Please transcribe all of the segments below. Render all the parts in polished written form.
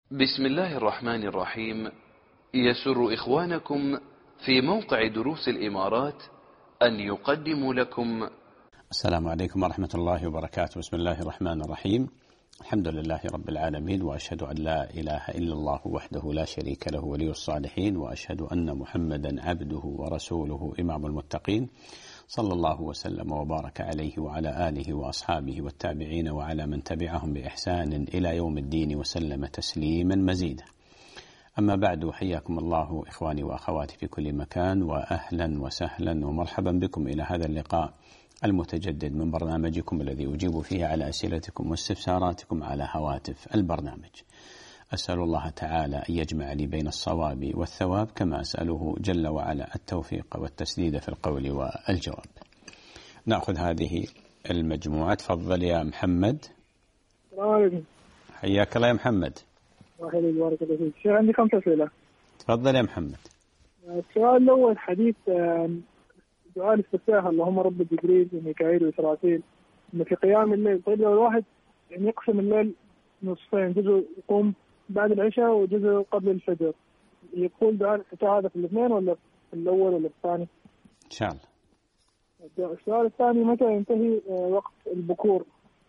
بسم الله الرحمن الرحيم. يسر إخوانكم في موقع دروس الإمارات أن يقدموا لكم. السلام عليكم ورحمة الله وبركاته. بسم الله الرحمن الرحيم. الحمد لله رب العالمين، وأشهد أن لا إله إلا الله وحده لا شريك له ولي الصالحين، وأشهد أن محمدا عبده ورسوله إمام المتقين، صلى الله وسلم وبارك عليه وعلى آله وأصحابه والتابعين وعلى من تبعهم بإحسان إلى يوم الدين وسلم تسليما مزيدا. أما بعد، حياكم الله إخواني وأخواتي في كل مكان، وأهلا وسهلا ومرحبا بكم إلى هذا اللقاء المتجدد من برنامجكم الذي أجيب فيه على أسئلتكم واستفساراتكم على هواتف البرنامج. أسأل الله تعالى أن يجمع لي بين الصواب والثواب، كما أسأله جل وعلا التوفيق والتسديد في القول والجواب. نأخذ هذه المجموعة. تفضل يا محمد. السلام عليكم. حياك الله يا محمد. الله يخليك، بارك الله فيك. شيخ عندي 5 أسئلة. تفضل يا محمد. السؤال الأول حديث دعاء الاستفتاح، اللهم رب جبريل وميكائيل وإسرافيل، إن في قيام الليل. طيب لو الواحد يعني يقسم الليل نصفين، جزء يقوم بعد العشاء وجزء قبل الفجر، يقول دعاء الاستفتاح هذا في الاثنين ولا في الأول ولا في الثاني؟ إن شاء الله. السؤال الثاني، متى ينتهي وقت البكور؟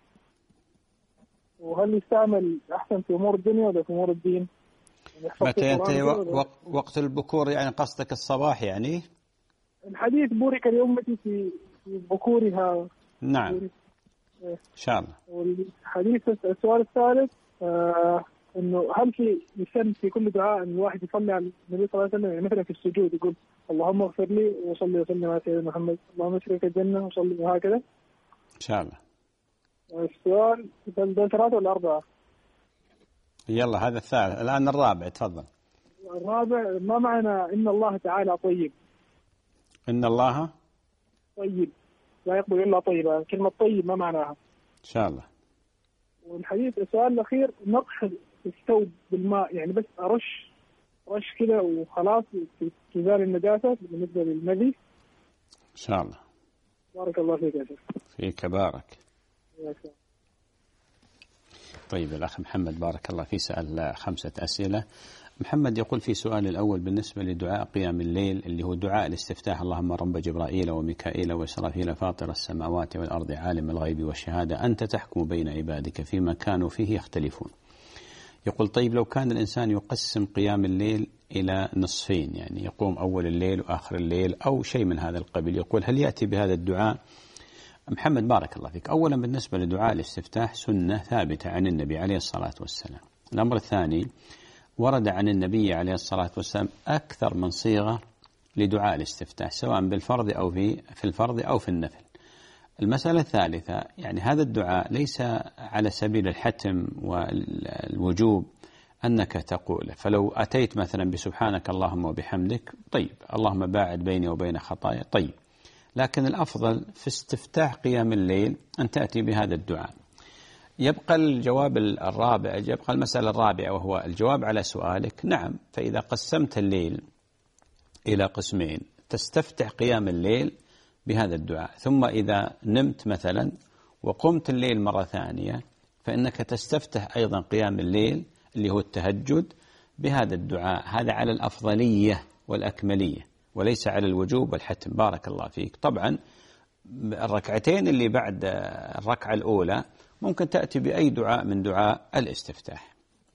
وهل يستعمل أحسن في أمور الدنيا ولا في أمور الدين؟ يعني متى ينتهي وقت البكور؟ يعني قصدك الصباح يعني؟ الحديث بورك لأمتي في بكورها. نعم إن شاء الله. والحديث السؤال الثالث، إنه هل في يسن في كل دعاء أن الواحد يصلي على النبي صلى الله عليه وسلم؟ يعني مثلا في السجود يقول اللهم اغفر لي وصلي وسلم على سيدنا محمد، اللهم اشرك الجنة وصلي، وهكذا إن شاء الله. السؤال ده 3 ولا 4؟ يلا هذا الثالث، الآن الرابع. تفضل. الرابع، ما معنى إن الله تعالى طيب؟ إن الله طيب لا يقبل إلا طيبا، كلمة طيب ما معناها؟ إن شاء الله. والحديث السؤال الأخير، نقح الثوب بالماء، يعني بس أرش كده وخلاص تزال النجاسة بالنسبة للمذي؟ إن شاء الله. بارك الله فيك يا شيخ. فيك بارك. طيب الأخ محمد بارك الله فيه سأل 5 أسئلة. محمد يقول في سؤال الأول بالنسبة لدعاء قيام الليل اللي هو دعاء الاستفتاح، اللهم رب جبرائيل وميكائيل وإسرافيل فاطر السماوات والأرض عالم الغيب والشهادة أنت تحكم بين عبادك فيما كانوا فيه يختلفون. يقول طيب لو كان الإنسان يقسم قيام الليل إلى نصفين، يعني يقوم أول الليل وآخر الليل أو شيء من هذا القبيل، يقول هل يأتي بهذا الدعاء؟ محمد بارك الله فيك، أولا بالنسبة لدعاء الاستفتاح سنة ثابتة عن النبي عليه الصلاة والسلام. الأمر الثاني، ورد عن النبي عليه الصلاة والسلام أكثر من صيغة لدعاء الاستفتاح، سواء بالفرض أو في الفرض أو في النفل. المسألة الثالثة، يعني هذا الدعاء ليس على سبيل الحتم والوجوب أنك تقوله، فلو أتيت مثلا بسبحانك اللهم وبحمدك طيب، اللهم باعد بيني وبين خطايا طيب، لكن الأفضل في استفتاح قيام الليل أن تأتي بهذا الدعاء. يبقى الجواب الرابع، يبقى المسألة الرابعة وهو الجواب على سؤالك. نعم، فإذا قسمت الليل إلى قسمين تستفتح قيام الليل بهذا الدعاء، ثم إذا نمت مثلا وقمت الليل مرة ثانية فإنك تستفتح أيضا قيام الليل اللي هو التهجد بهذا الدعاء. هذا على الأفضلية والأكملية وليس على الوجوب والحتم. بارك الله فيك. طبعا الركعتين اللي بعد الركعة الأولى ممكن تأتي بأي دعاء من دعاء الاستفتاح.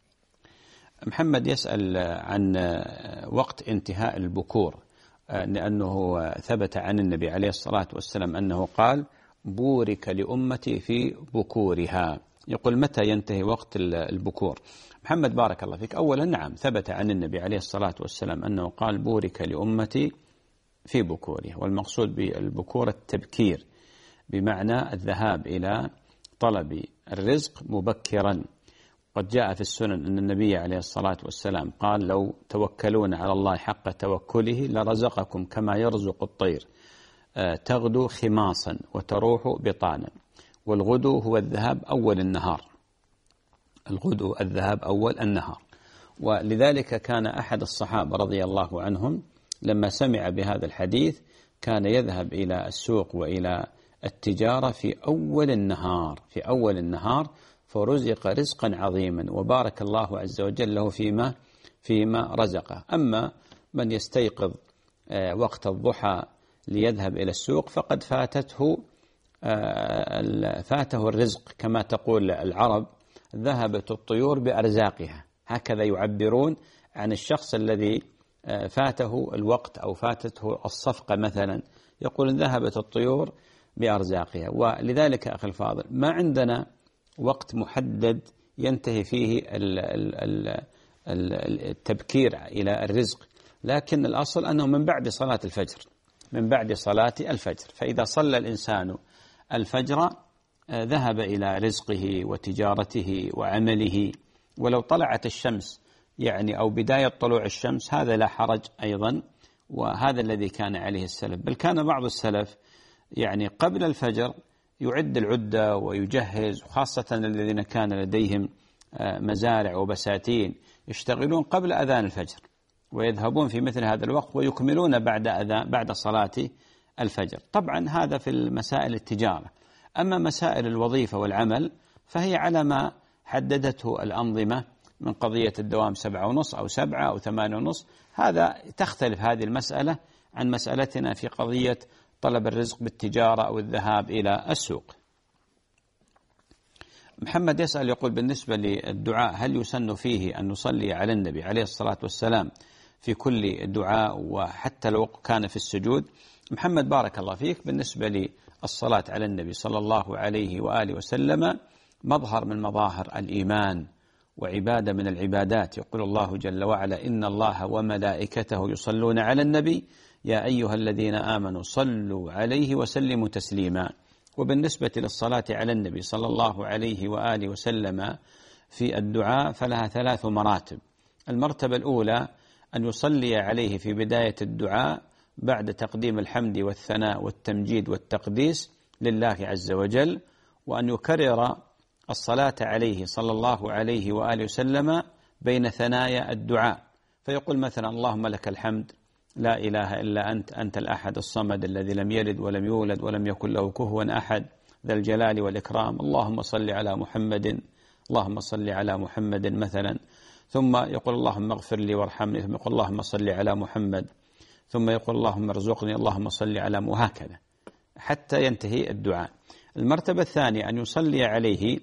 محمد يسأل عن وقت انتهاء البكور، لأنه ثبت عن النبي عليه الصلاة والسلام أنه قال بورك لأمتي في بكورها. يقول متى ينتهي وقت البكور؟ محمد بارك الله فيك، أولا نعم ثبت عن النبي عليه الصلاة والسلام أنه قال بورك لأمتي في بكورها، والمقصود بالبكور التبكير، بمعنى الذهاب إلى طلب الرزق مبكرا. قد جاء في السنن أن النبي عليه الصلاة والسلام قال لو توكلون على الله حق توكله لرزقكم كما يرزق الطير تغدو خماصا وتروح بطانا. والغدو هو الذهاب أول النهار، الغدو الذهاب أول النهار. ولذلك كان أحد الصحابة رضي الله عنهم لما سمع بهذا الحديث كان يذهب إلى السوق وإلى التجارة في أول النهار فرزق رزقا عظيما وبارك الله عز وجل له فيما رزقه. أما من يستيقظ وقت الضحى ليذهب إلى السوق فقد فاته الرزق، كما تقول العرب ذهبت الطيور بأرزاقها، هكذا يعبرون عن الشخص الذي فاته الوقت أو فاتته الصفقة مثلا، يقول ذهبت الطيور بأرزاقها. ولذلك أخي الفاضل ما عندنا وقت محدد ينتهي فيه التبكير إلى الرزق، لكن الأصل أنه من بعد صلاة الفجر، من بعد صلاة الفجر. فإذا صلى الإنسان الفجر ذهب إلى رزقه وتجارته وعمله، ولو طلعت الشمس يعني أو بداية طلوع الشمس هذا لا حرج أيضا، وهذا الذي كان عليه السلف. بل كان بعض السلف يعني قبل الفجر يعد العدة ويجهز، وخاصة الذين كان لديهم مزارع وبساتين يشتغلون قبل أذان الفجر ويذهبون في مثل هذا الوقت ويكملون بعد صلاة الفجر. طبعا هذا في المسائل التجارة. أما مسائل الوظيفة والعمل فهي على ما حددته الأنظمة من قضية الدوام 7:30 أو 7 أو 8:30. هذا تختلف هذه المسألة عن مسألتنا في قضية طلب الرزق بالتجارة أو الذهاب إلى السوق. محمد يسأل يقول بالنسبة للدعاء هل يسن فيه أن نصلي على النبي عليه الصلاة والسلام في كل دعاء وحتى لو كان في السجود؟ محمد بارك الله فيك، بالنسبة للصلاة على النبي صلى الله عليه وآله وسلم مظهر من مظاهر الإيمان وعبادة من العبادات. يقول الله جل وعلا إن الله وملائكته يصلون على النبي يا أيها الذين آمنوا صلوا عليه وسلموا تسليما. وبالنسبة للصلاة على النبي صلى الله عليه وآله وسلم في الدعاء فلها 3 مراتب. المرتبة الأولى أن يصلي عليه في بداية الدعاء بعد تقديم الحمد والثناء والتمجيد والتقديس لله عز وجل، وأن يكرر الصلاة عليه صلى الله عليه وآله وسلم بين ثنايا الدعاء، فيقول مثلا اللهم لك الحمد لا إله إلا أنت الأحد الصمد الذي لم يلد ولم يولد ولم يكن له كفوا أحد ذا الجلال والإكرام، اللهم صل على محمد، اللهم صل على محمد مثلا. ثم يقول اللهم اغفر لي وارحمني، ثم يقول اللهم صل على محمد، ثم يقول اللهم ارزقني، اللهم صل على، وهكذا حتى ينتهي الدعاء. المرتبة الثانية أن يصلي عليه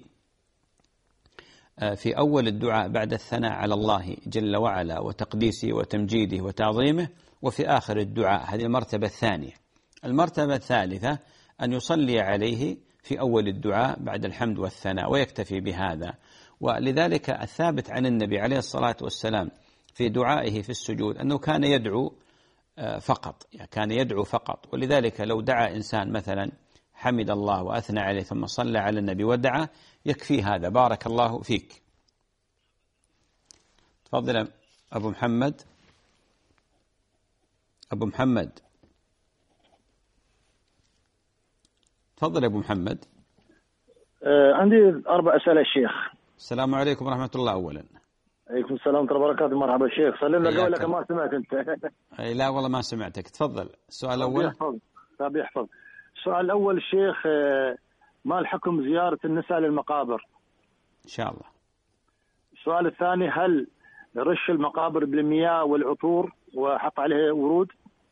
في أول الدعاء بعد الثناء على الله جل وعلا وتقديسه وتمجيده وتعظيمه، وفي آخر الدعاء. هذه المرتبة الثانية. المرتبة الثالثة أن يصلي عليه في أول الدعاء بعد الحمد والثناء ويكتفي بهذا. ولذلك الثابت عن النبي عليه الصلاة والسلام في دعائه في السجود أنه كان يدعو فقط، يعني كان يدعو فقط. ولذلك لو دعا إنسان مثلا حمد الله وأثنى عليه ثم صلى على النبي ودعا يكفي هذا. بارك الله فيك. تفضل أبو محمد. أبو محمد تفضل أبو محمد. عندي 4 أسئلة الشيخ. السلام عليكم ورحمة الله. أولا عليكم السلام ورحمة الله وبركاته. مرحبا الشيخ. سلمنا قولك ما سمعت أنت. لا والله ما سمعتك. تفضل. السؤال الأول. طب يحفظ. السؤال الأول الشيخ، ما الحكم زيارة النساء للمقابر؟ إن شاء الله. السؤال الثاني، هل رش المقابر بالمياه والعطور وحط عليه ورود؟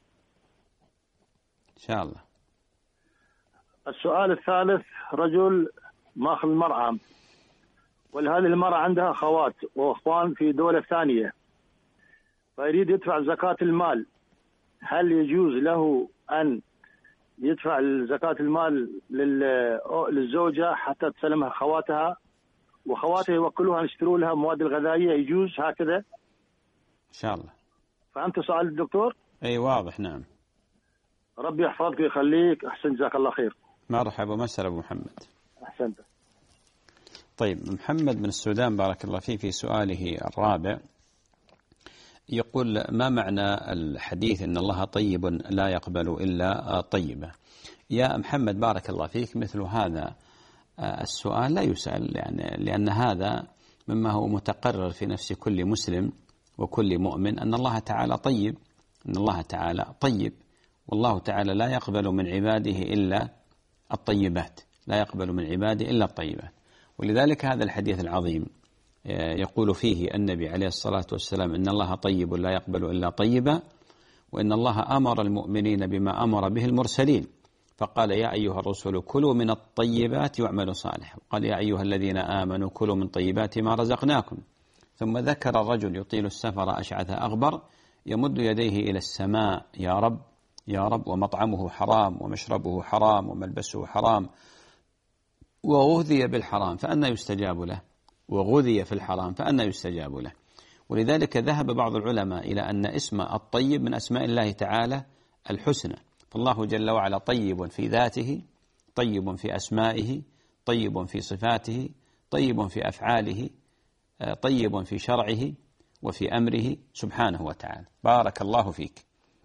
إن شاء الله. السؤال الثالث، رجل ماخذ المرأة، ولهذه المرأة عندها أخوات وأخوان في دولة ثانية، فيريد يدفع زكاة المال، هل يجوز له أن يدفع زكاة المال للزوجة حتى تسلمها خواتها، وخواتها يوكلوها يشتروا لها مواد الغذائية؟ يجوز هكذا؟ إن شاء الله. فهمت سؤال الدكتور؟ أي واضح. نعم. ربي يحفظك ويخليك. أحسن، جزاك الله خير. مرحبا ومسهلا أبو محمد. أحسنت. طيب محمد من السودان بارك الله فيه في سؤاله الرابع يقول ما معنى الحديث إن الله طيب لا يقبل إلا طيبة؟ يا محمد بارك الله فيك، مثل هذا السؤال لا يسأل، يعني لأن هذا مما هو متقرر في نفس كل مسلم وكل مؤمن أن الله تعالى طيب، أن الله تعالى طيب، والله تعالى لا يقبل من عباده إلا الطيبات، لا يقبل من عباده إلا الطيبات. ولذلك هذا الحديث العظيم يقول فيه النبي عليه الصلاة والسلام إن الله طيب لا يقبل إلا طيبا، وإن الله أمر المؤمنين بما أمر به المرسلين، فقال يا أيها الرسل كلوا من الطيبات واعملوا صالحا، وقال يا أيها الذين آمنوا كلوا من طيبات ما رزقناكم، ثم ذكر الرجل يطيل السفر أشعث أغبر يمد يديه إلى السماء يا رب يا رب، ومطعمه حرام ومشربه حرام وملبسه حرام وغذي بالحرام فأنى يستجاب له، وغذي في الحرام فأنى يستجاب له. ولذلك ذهب بعض العلماء إلى أن اسم الطيب من أسماء الله تعالى الحسنى، فالله جل وعلا طيب في ذاته، طيب في أسمائه، طيب في صفاته، طيب في أفعاله، طيب في شرعه وفي أمره سبحانه وتعالى. بارك الله فيك.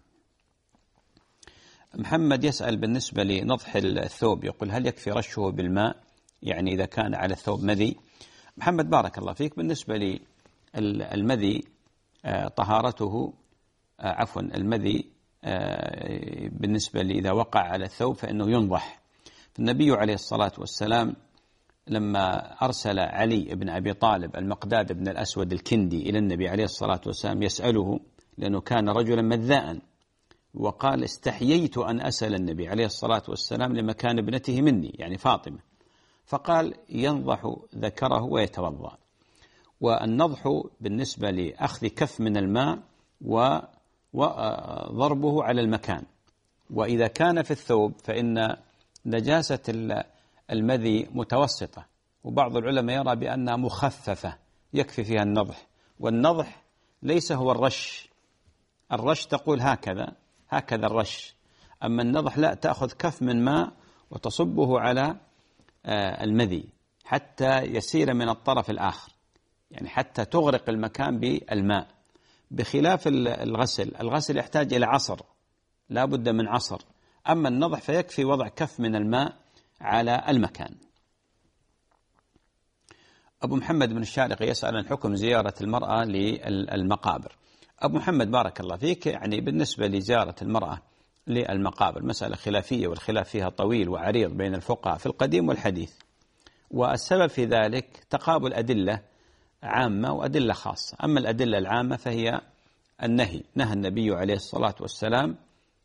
محمد يسأل بالنسبة لنضح الثوب، يقول هل يكفي رشه بالماء يعني إذا كان على الثوب مذي؟ محمد بارك الله فيك، بالنسبة للمذي طهارته المذي بالنسبة إذا وقع على الثوب فإنه ينضح. النبي عليه الصلاة والسلام لما أرسل علي بن أبي طالب المقداد بن الأسود الكندي إلى النبي عليه الصلاة والسلام يسأله، لأنه كان رجلا مذاء، وقال استحييت أن أسأل النبي عليه الصلاة والسلام لمكان ابنته مني يعني فاطمة، فقال ينضح ذكره ويتوضأ. والنضح بالنسبة لأخذ كف من الماء وضربه على المكان، وإذا كان في الثوب فإن نجاسة المذي متوسطة، وبعض العلماء يرى بأنها مخففة يكفي فيها النضح، والنضح ليس هو الرش، الرش تقول هكذا الرش، أما النضح لا، تأخذ كف من ماء وتصبه على المذي حتى يسير من الطرف الآخر، يعني حتى تغرق المكان بالماء، بخلاف الغسل يحتاج إلى عصر، لا بد من عصر، أما النضح فيكفي وضع كف من الماء على المكان. أبو محمد بن الشارقي يسأل عن حكم زيارة المرأة للمقابر. أبو محمد بارك الله فيك، يعني بالنسبة لزيارة المرأة للمقابر مسألة خلافية، والخلاف فيها طويل وعريض بين الفقهاء في القديم والحديث، والسبب في ذلك تقابل أدلة عامة وأدلة خاصة. أما الأدلة العامة فهي النهي، نهى النبي عليه الصلاة والسلام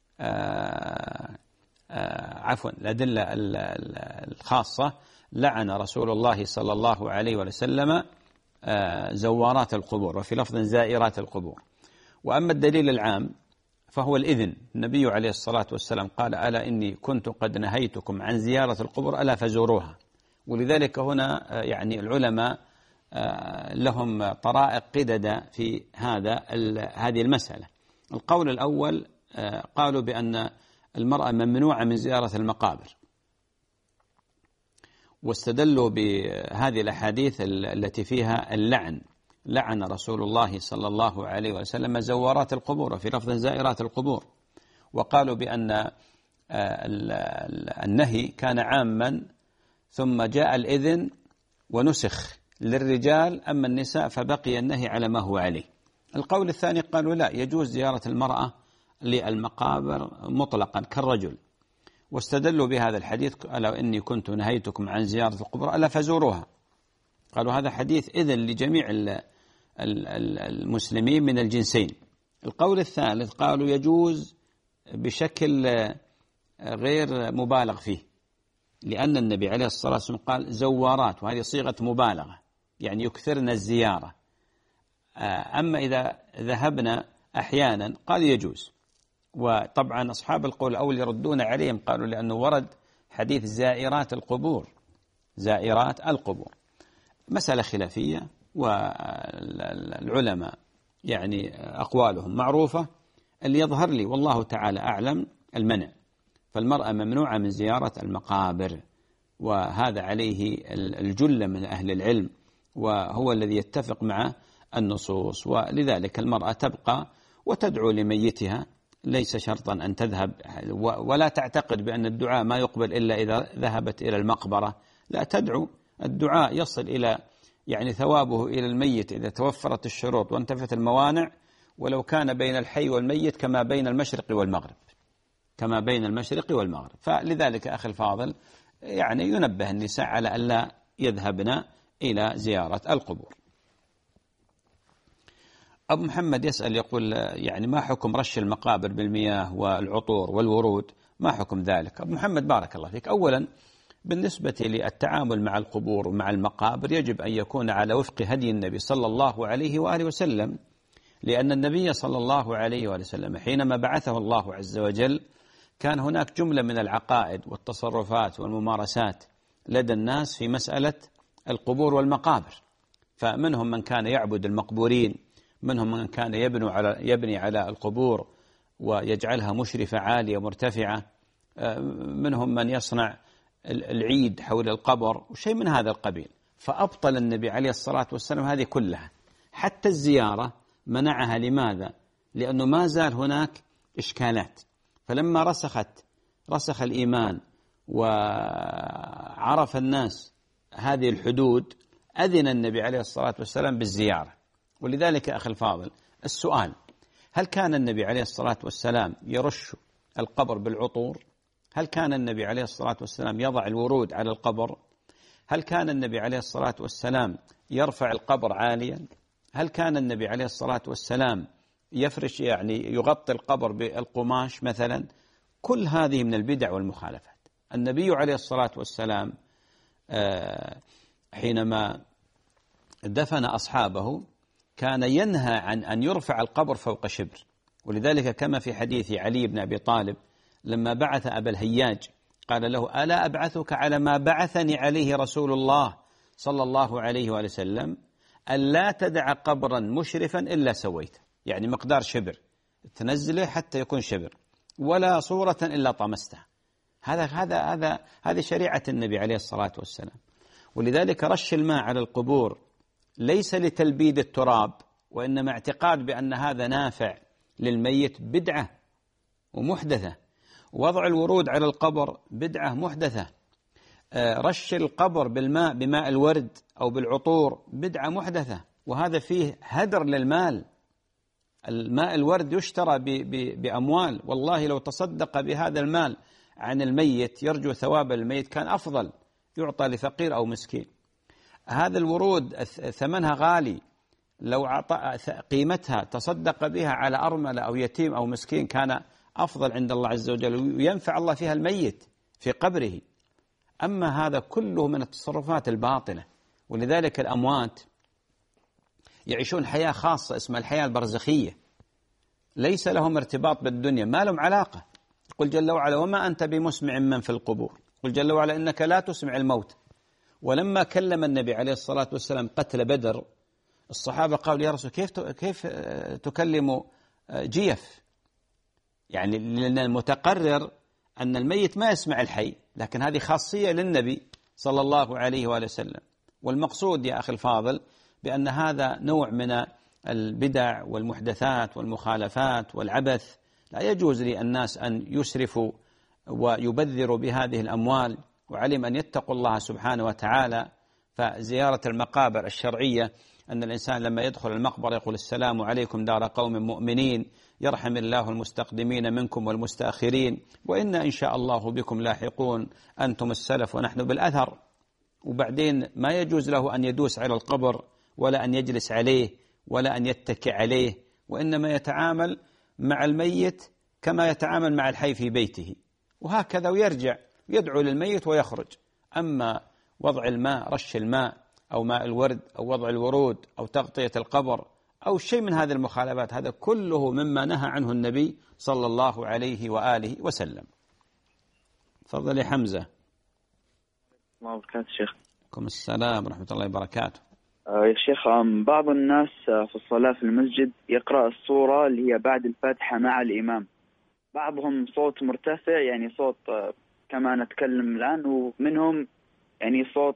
الأدلة الخاصة لعن رسول الله صلى الله عليه وسلم زوارات القبور، وفي لفظ زائرات القبور. وأما الدليل العام فهو الإذن، النبي عليه الصلاة والسلام قال ألا إني كنت قد نهيتكم عن زيارة القبور ألا فزوروها. ولذلك هنا يعني العلماء لهم طرائق قدد في هذه المسألة. القول الأول قالوا بأن المرأة ممنوعة من زيارة المقابر، واستدلوا بهذه الأحاديث التي فيها اللعن، لعن رسول الله صلى الله عليه وسلم زوارات القبور، وفي لفظ زائرات القبور. وقالوا بأن النهي كان عاما ثم جاء الإذن ونسخ للرجال، أما النساء فبقي النهي على ما هو عليه. القول الثاني قالوا لا، يجوز زيارة المرأة للمقابر مطلقا كالرجل، واستدلوا بهذا الحديث ألا إني كنت نهيتكم عن زيارة القبور ألا فزوروها. قالوا هذا حديث إذن لجميع المسلمين من الجنسين. القول الثالث قالوا يجوز بشكل غير مبالغ فيه، لأن النبي عليه الصلاة والسلام قال زوارات، وهذه صيغة مبالغة يعني يكثرن الزيارة. أما إذا ذهبنا أحيانا قال يجوز. وطبعا أصحاب القول الأول يردون عليهم، قالوا لأنه ورد حديث زائرات القبور، زائرات القبور. مسألة خلافية، والعلماء يعني أقوالهم معروفة. اللي يظهر لي والله تعالى أعلم المنع، فالمرأة ممنوعة من زيارة المقابر، وهذا عليه الجل من أهل العلم، وهو الذي يتفق مع النصوص. ولذلك المرأة تبقى وتدعو لميتها، ليس شرطا أن تذهب، ولا تعتقد بأن الدعاء ما يقبل إلا إذا ذهبت إلى المقبرة، لا، تدعو. الدعاء يصل إلى يعني ثوابه إلى الميت إذا توفرت الشروط وانتفت الموانع، ولو كان بين الحي والميت كما بين المشرق والمغرب، كما بين المشرق والمغرب. فلذلك أخي الفاضل يعني ينبه النساء على ألا يذهبن إلى زيارة القبور. أبو محمد يسأل يقول يعني ما حكم رش المقابر بالمياه والعطور والورود؟ ما حكم ذلك؟ أبو محمد بارك الله فيك، أولا بالنسبة للتعامل مع القبور ومع المقابر يجب أن يكون على وفق هدي النبي صلى الله عليه وآله وسلم، لأن النبي صلى الله عليه وآله وسلم حينما بعثه الله عز وجل كان هناك جملة من العقائد والتصرفات والممارسات لدى الناس في مسألة القبور والمقابر، فمنهم من كان يعبد المقبورين، منهم من كان يبني على القبور ويجعلها مشرفة عالية مرتفعة، منهم من يصنع العيد حول القبر وشيء من هذا القبيل. فأبطل النبي عليه الصلاة والسلام هذه كلها، حتى الزيارة منعها. لماذا؟ لأنه ما زال هناك إشكالات. فلما رسخ الإيمان وعرف الناس هذه الحدود أذن النبي عليه الصلاة والسلام بالزيارة. ولذلك أخي الفاضل السؤال: هل كان النبي عليه الصلاة والسلام يرش القبر بالعطور؟ هل كان النبي عليه الصلاة والسلام يضع الورود على القبر؟ هل كان النبي عليه الصلاة والسلام يرفع القبر عاليا؟ هل كان النبي عليه الصلاة والسلام يفرش يعني يغطي القبر بالقماش مثلا؟ كل هذه من البدع والمخالفات. النبي عليه الصلاة والسلام حينما دفن أصحابه كان ينهى عن أن يرفع القبر فوق شبر. ولذلك كما في حديث علي بن أبي طالب لما بعث أبا الهياج قال له: ألا أبعثك على ما بعثني عليه رسول الله صلى الله عليه وآله وسلم، ألا تدع قبرا مشرفا إلا سويته، يعني مقدار شبر تنزله حتى يكون شبر، ولا صورة إلا طمستها. هذه شريعة النبي عليه الصلاة والسلام. ولذلك رش الماء على القبور ليس لتلبيد التراب، وإنما اعتقاد بأن هذا نافع للميت بدعة ومحدثة. وضع الورود على القبر بدعة محدثة. رش القبر بماء الورد أو بالعطور بدعة محدثة، وهذا فيه هدر للمال. الماء الورد يشترى بأموال، والله لو تصدق بهذا المال عن الميت يرجو ثواب الميت كان أفضل، يعطى لفقير أو مسكين. هذا الورود ثمنها غالي، لو قيمتها تصدق بها على أرملة أو يتيم أو مسكين كان أفضل عند الله عز وجل، وينفع الله فيها الميت في قبره. أما هذا كله من التصرفات الباطلة. ولذلك الأموات يعيشون حياة خاصة اسمها الحياة البرزخية، ليس لهم ارتباط بالدنيا، ما لهم علاقة. قل جل وعلا: وما أنت بمسمع من في القبور. قل جل وعلا: إنك لا تسمع الموت. ولما كلم النبي عليه الصلاة والسلام قتل بدر، الصحابة قالوا: يا رسول كيف تكلم جيف؟ يعني لأن المتقرر أن الميت ما يسمع الحي، لكن هذه خاصية للنبي صلى الله عليه وآله وسلم. والمقصود يا أخي الفاضل بأن هذا نوع من البدع والمحدثات والمخالفات والعبث. لا يجوز للناس أن يسرفوا ويبذروا بهذه الأموال، وعلم أن يتقوا الله سبحانه وتعالى. فزيارة المقابر الشرعية أن الإنسان لما يدخل المقبرة يقول: السلام عليكم دار قوم مؤمنين، يرحم الله المستقدمين منكم والمستأخرين، وإنا إن شاء الله بكم لاحقون، أنتم السلف ونحن بالأثر. وبعدين ما يجوز له أن يدوس على القبر ولا أن يجلس عليه ولا أن يتكئ عليه، وإنما يتعامل مع الميت كما يتعامل مع الحي في بيته، وهكذا، ويرجع يدعو للميت ويخرج. أما وضع الماء، رش الماء أو ماء الورد أو وضع الورود أو تغطية القبر أو شيء من هذه المخالفات، هذا كله مما نهى عنه النبي صلى الله عليه وآله وسلم. تفضل يا حمزة. الله وبركاته شيخ. عليكم السلام ورحمة الله وبركاته. يا شيخ، بعض الناس في الصلاة في المسجد يقرأ السورة اللي هي بعد الفاتحة مع الإمام، بعضهم صوت مرتفع يعني صوت كما نتكلم الآن، ومنهم يعني صوت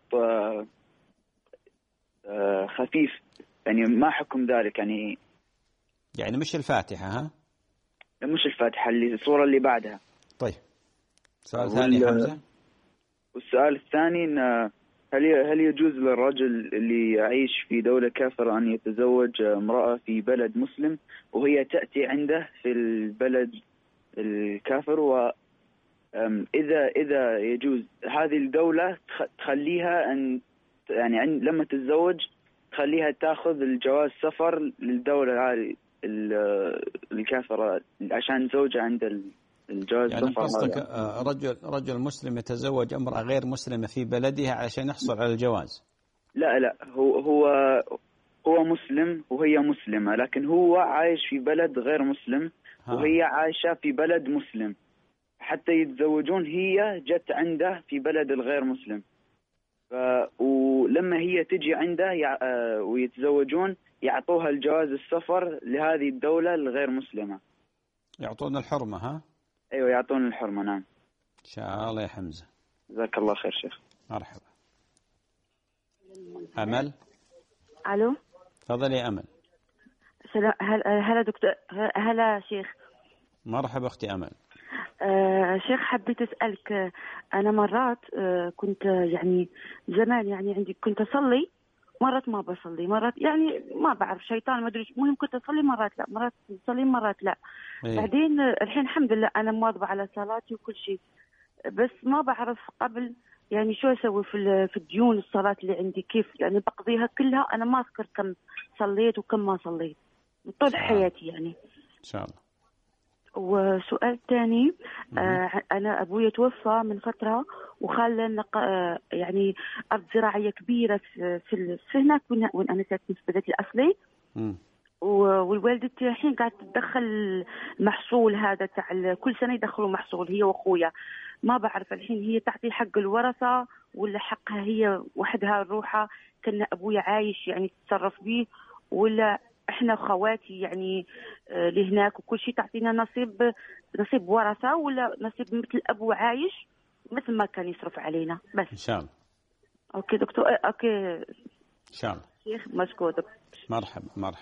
خفيف، يعني ما حكم ذلك؟ يعني مش الفاتحة؟ ها، مش الفاتحة، اللي السورة اللي بعدها. طيب، سؤال ثاني حمزة. والسؤال الثاني هل يجوز للرجل اللي يعيش في دولة كافرة أن يتزوج امرأة في بلد مسلم وهي تأتي عنده في البلد الكافر، وإذا يجوز هذه الدولة تخليها أن يعني لما تتزوج تخليها تاخذ الجواز سفر للدولة هذه الكافرة عشان زوجها عند الجواز يعني سفر. قصدك رجل مسلم يتزوج امرأة غير مسلمة في بلدها علشان يحصل على الجواز؟ لا هو مسلم وهي مسلمة، لكن هو عايش في بلد غير مسلم وهي عايشة في بلد مسلم، حتى يتزوجون هي جت عنده في بلد الغير مسلم، ولما هي تجي عنده ويتزوجون يعطوها الجواز السفر لهذه الدولة الغير مسلمة. يعطون الحرمة؟ ها؟ أيوة يعطون الحرمة. نعم. إن شاء الله يا حمزة. جزاك الله خير شيخ. مرحبا. أمل. ألو. تفضلي يا أمل. هلا دكتور. هلا شيخ. مرحبا أختي أمل. شيخ حبيت أسألك، أنا مرات كنت يعني زمان يعني عندي كنت أصلي، مرات ما بصلي، مرات يعني ما بعرف شيطان ما أدري، المهم كنت أصلي مرات لا، مرات أصلي مرات لا. بعدين الحين الحمد لله أنا مواظبة على صلاتي وكل شيء، بس ما بعرف قبل يعني شو أسوي في الديون الصلاة اللي عندي، كيف يعني بقضيها كلها، أنا ما أذكر كم صليت وكم ما صليت طول حياتي يعني. إن شاء الله. وسؤال ثاني، أنا أبوي توفى من فترة وخلى يعني أرض زراعية كبيرة في هناك وين أنا ساكنة في بلدي الأصلي، والوالدتي الحين قاعدة تدخل المحصول هذا تاع كل سنة يدخلوا محصول هي وأخويا، ما بعرف الحين هي تعطي حق الورثة ولا حقها هي وحدها روحها، كان أبوي عايش يعني تتصرف به، ولا احنا خواتي يعني لهناك وكل شيء تعطينا نصيب ورثة، ولا نصيب مثل أبو عايش مثل ما كان يصرف علينا بس. إن شاء الله. أوكي دكتور. أوكي إن شاء الله. شيخ مشكور دكتور. مرحبا.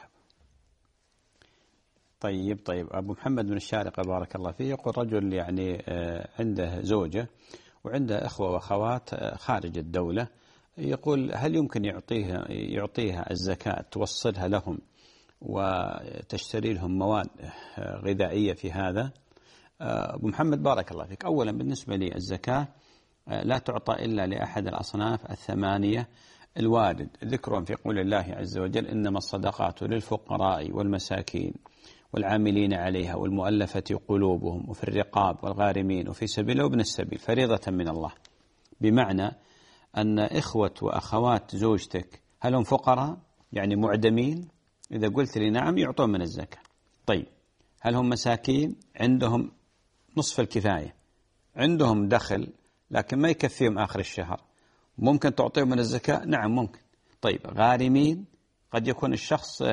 طيب أبو محمد من الشارقة بارك الله فيه يقول رجل يعني عنده زوجة وعنده أخوة وأخوات خارج الدولة، يقول هل يمكن يعطيها الزكاة توصلها لهم وتشتري لهم مواد غذائية في هذا؟ أبو محمد بارك الله فيك، أولا بالنسبة لي الزكاة لا تعطى إلا لأحد الأصناف الثمانية الوارد ذكرهم في قول الله عز وجل إنما الصدقات للفقراء والمساكين والعاملين عليها والمؤلفة قلوبهم وفي الرقاب والغارمين وفي سبيل وابن السبيل فريضة من الله. بمعنى أن إخوة وأخوات زوجتك هل هم فقراء يعني معدمين؟ إذا قلت لي نعم يعطون من الزكاة. طيب هل هم مساكين عندهم نصف الكفاية، عندهم دخل لكن ما يكفيهم آخر الشهر، ممكن تعطيهم من الزكاة؟ نعم ممكن. طيب غارمين، قد يكون الشخص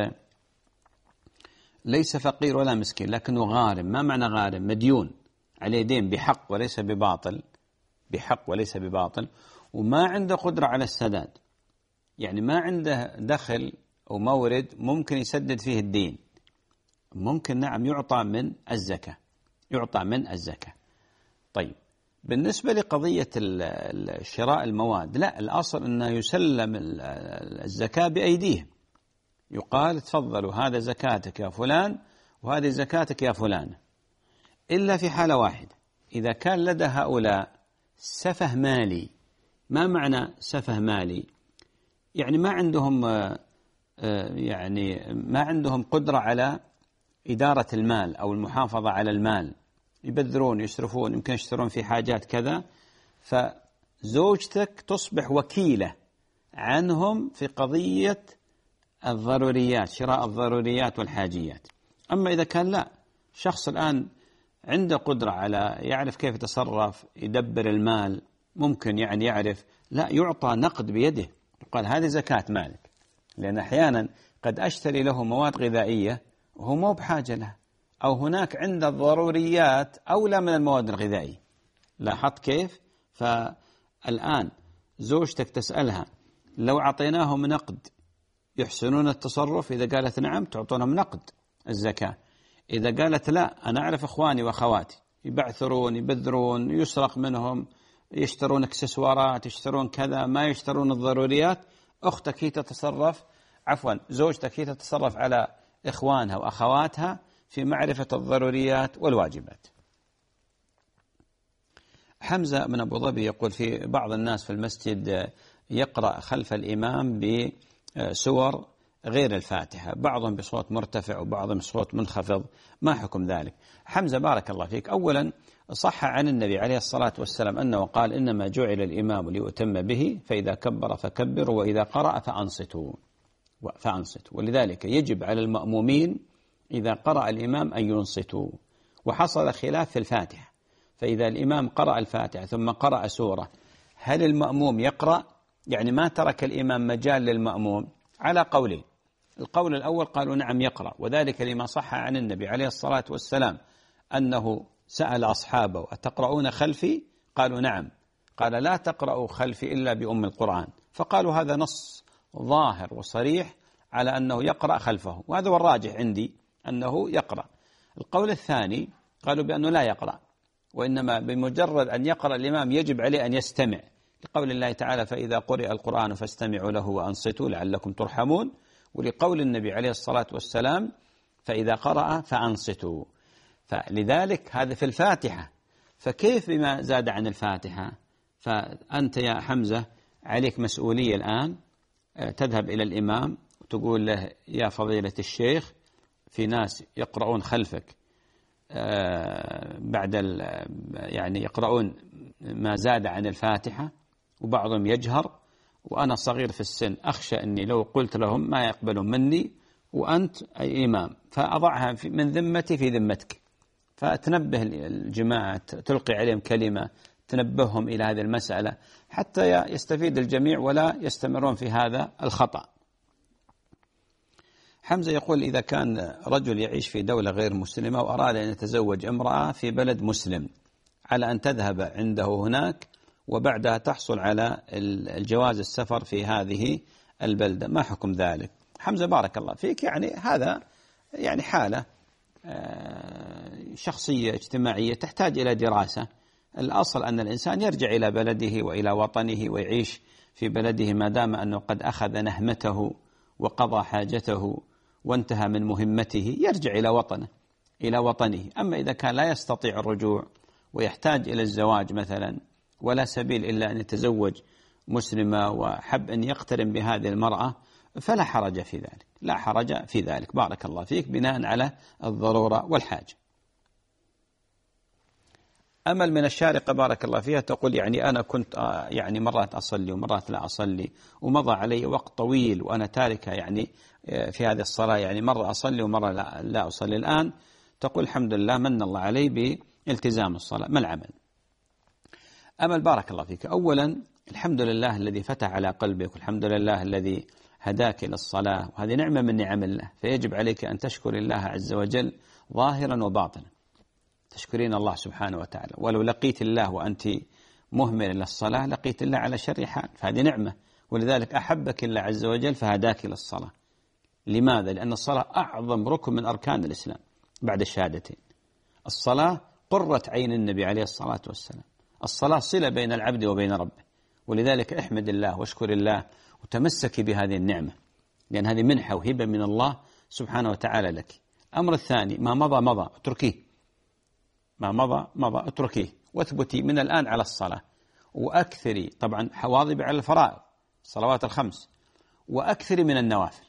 ليس فقير ولا مسكين لكنه غارم. ما معنى غارم؟ مديون عليه دين بحق وليس بباطل، بحق وليس بباطل، وما عنده قدرة على السداد، يعني ما عنده دخل أو مورد ممكن يسدد فيه الدين، ممكن نعم يعطى من الزكاة، يعطى من الزكاة. طيب بالنسبة لقضية شراء المواد، لا، الأصل أنه يسلم الزكاة بأيديهم، يقال تفضلوا هذا زكاتك يا فلان وهذه زكاتك يا فلان، إلا في حالة واحدة، إذا كان لدى هؤلاء سفه مالي. ما معنى سفه مالي؟ يعني ما عندهم قدرة على إدارة المال أو المحافظة على المال، يبذرون يسرفون، يمكن يشترون في حاجات كذا، فزوجتك تصبح وكيلة عنهم في قضية الضروريات، شراء الضروريات والحاجيات. أما إذا كان لا، شخص الآن عنده قدرة على يعرف كيف يتصرف، يدبر المال، ممكن يعني يعرف، لا، يعطى نقد بيده، يقال هذه زكاة مالك، لأن أحيانا قد أشتري له مواد غذائية وهو مو بحاجة لها، أو هناك عند الضروريات أولى من المواد الغذائية. لاحظت كيف؟ فالآن زوجتك تسألها لو أعطيناهم نقد يحسنون التصرف؟ إذا قالت نعم تعطونهم نقد الزكاة. إذا قالت لا، أنا أعرف إخواني وأخواتي يبعثرون يبذرون يسرق منهم، يشترون اكسسوارات، يشترون كذا، ما يشترون الضروريات، أختك هي تتصرف، عفوا زوجتك هي تتصرف على إخوانها وأخواتها في معرفة الضروريات والواجبات. حمزة من أبو ظبي يقول في بعض الناس في المسجد يقرأ خلف الإمام بسور غير الفاتحة، بعضهم بصوت مرتفع وبعضهم بصوت منخفض، ما حكم ذلك؟ حمزة بارك الله فيك، أولا صح عن النبي عليه الصلاة والسلام أنه قال إنما جعل الإمام ليؤتم به، فإذا كبر فكبروا وإذا قرأ فأنصتوا، ولذلك يجب على المأمومين إذا قرأ الإمام أن ينصتوا. وحصل خلاف في الفاتحة، فإذا الإمام قرأ الفاتحة ثم قرأ سورة هل المأموم يقرأ؟ يعني ما ترك الإمام مجال للمأموم، على قولين. القول الأول قالوا نعم يقرأ، وذلك لما صح عن النبي عليه الصلاة والسلام أنه سأل أصحابه أتقرؤون خلفي؟ قالوا نعم، قال لا تقرأوا خلفي إلا بأم القرآن، فقالوا هذا نص ظاهر وصريح على أنه يقرأ خلفه، وهذا هو الراجح عندي أنه يقرأ. القول الثاني قالوا بأنه لا يقرأ، وإنما بمجرد أن يقرأ الإمام يجب عليه أن يستمع، لقول الله تعالى فإذا قرئ القرآن فاستمعوا له وأنصتوا لعلكم ترحمون، ولقول النبي عليه الصلاة والسلام فإذا قرأ فأنصتوا. فلذلك هذا في الفاتحة، فكيف بما زاد عن الفاتحة؟ فأنت يا حمزة عليك مسؤولية الآن، تذهب إلى الإمام وتقول له يا فضيلة الشيخ في ناس يقرؤون خلفك بعد يعني يقرؤون ما زاد عن الفاتحة وبعضهم يجهر، وأنا صغير في السن أخشى أني لو قلت لهم ما يقبلون مني وأنت أي إمام، فأضعها من ذمتي في ذمتك، فتنبه الجماعة، تلقي عليهم كلمة تنبههم إلى هذه المسألة حتى يستفيد الجميع ولا يستمرون في هذا الخطأ. حمزة يقول إذا كان رجل يعيش في دولة غير مسلمة وأراد أن يتزوج امرأة في بلد مسلم، على أن تذهب عنده هناك وبعدها تحصل على الجواز السفر في هذه البلدة، ما حكم ذلك؟ حمزة بارك الله فيك، يعني هذا يعني حالة شخصية اجتماعية تحتاج إلى دراسة. الأصل أن الإنسان يرجع إلى بلده وإلى وطنه ويعيش في بلده ما دام أنه قد أخذ نهمته وقضى حاجته وانتهى من مهمته، يرجع إلى وطنه. أما إذا كان لا يستطيع الرجوع ويحتاج إلى الزواج مثلا ولا سبيل إلا أن يتزوج مسلمة وحب أن يقترن بهذه المرأة فلا حرج في ذلك، لا حرج في ذلك، بارك الله فيك، بناء على الضرورة والحاجة. أمل من الشارقة بارك الله فيها تقول يعني أنا كنت يعني مرات أصلي ومرات لا أصلي، ومضى علي وقت طويل وأنا تاركة يعني في هذه الصلاة، يعني مرة أصلي ومرة لا أصلي. الآن تقول الحمد لله من الله علي بالتزام الصلاة، ما العمل؟ أمل بارك الله فيك، أولا الحمد لله الذي فتح على قلبك، والحمد لله الذي هداك إلى الصلاة، وهذه نعمة من نعم الله، فيجب عليك أن تشكر الله عز وجل ظاهرا وباطنا، تشكرين الله سبحانه وتعالى. ولو لقيت الله وأنت مهمل للصلاة لقيت الله على شر حال، فهذه نعمة، ولذلك أحبك الله عز وجل فهداك إلى الصلاة. لماذا؟ لأن الصلاة أعظم ركن من أركان الإسلام بعد الشهادتين. الصلاة قرة عين النبي عليه الصلاة والسلام، الصلاة صلة بين العبد وبين ربه، ولذلك احمد الله واشكر الله وتمسك بهذه النعمة، لأن هذه منحة وهبة من الله سبحانه وتعالى لك. أمر الثاني ما مضى مضى، اتركيه، ما مضى مضى اتركيه، واثبتي من الآن على الصلاة، وأكثري طبعا حواظبي على الفرائض الصلوات الخمس، وأكثري من النوافل.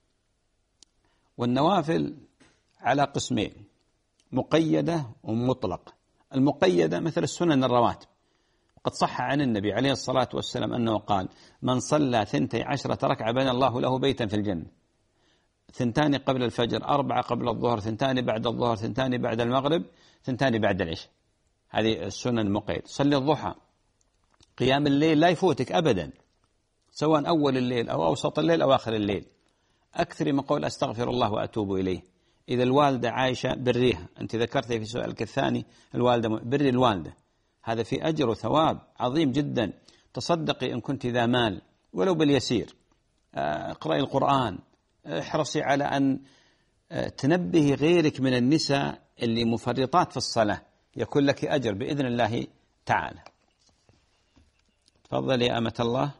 والنوافل على قسمين، مقيدة ومطلقة. المقيدة مثل السنن الرواتب، قد صح عن النبي عليه الصلاة والسلام أنه قال من صلى 12 ركعة بنى الله له بيتا في الجنة، 2 قبل الفجر، 4 قبل الظهر، 2 بعد الظهر، 2 بعد المغرب، 2 بعد العشاء. هذه السنن المقيدة. صلي الضحى، قيام الليل لا يفوتك أبدا، سواء أول الليل أو أوسط الليل أو آخر الليل. أكثر من قول أستغفر الله وأتوب إليه. إذا الوالدة عايشة بريها، أنت ذكرتي في سؤالك الثاني الوالدة، بري الوالدة، هذا في أجر وثواب عظيم جدا. تصدقي إن كنت ذا مال ولو باليسير، اقرأي القرآن، احرصي على أن تنبهي غيرك من النساء اللي مفرطات في الصلاة، يكون لك أجر بإذن الله تعالى. تفضلي يا أمة الله.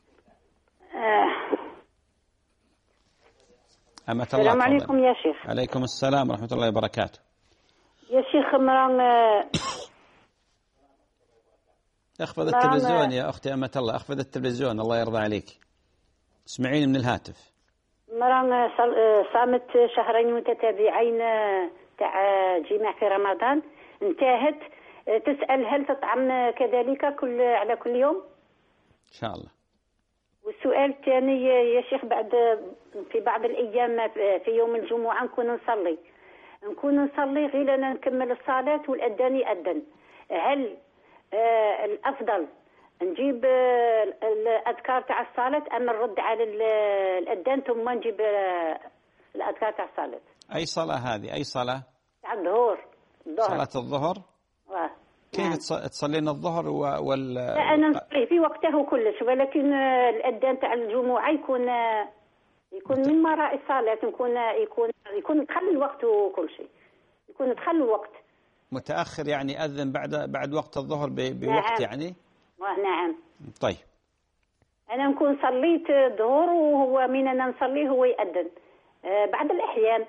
أمة الله. السلام عليكم يا شيخ. عليكم السلام ورحمة الله وبركاته. يا شيخ اخفض التلفزيون يا أختي أمة الله، اخفض التلفزيون الله يرضى عليك، اسمعيني من الهاتف. مرة صامت شهرين متتابعين تاع جماع في رمضان، انتهت، تسأل هل تطعم كذلك على كل يوم؟ إن شاء الله. والسؤال الثاني يا شيخ، بعد في بعض الأيام في يوم الجمعة نكون نصلي غير أنا نكمل الصلاة والأذان يأذن، هل الأفضل نجيب الأذكار تاع الصلاة أم نرد على الأذان ثم نجيب الأذكار تاع الصلاة؟ أي صلاة هذه؟ أي صلاة؟ تاع الظهر. صلاة الظهر؟ كيف نعم. تصلين الظهر لا أنا نصلي في وقته كلش، ولكن الأذان تاع الجمعة يكون من وراء الصلاة، يكون دخل الوقت وكل شيء، يكون دخل الوقت متأخر، يعني أذن بعد وقت الظهر بوقت. نعم. يعني نعم. طيب أنا نكون صليت الظهر وهو من أنا نصلي هو يأذن. بعض الأحيان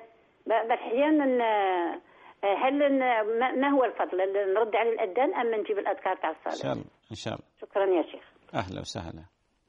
هل ما هو الفضل، نرد على الأذان أم نجيب الأذكار تاع الصلاة؟ إن شاء الله إن شاء الله. شكرا يا شيخ. أهلا وسهلا.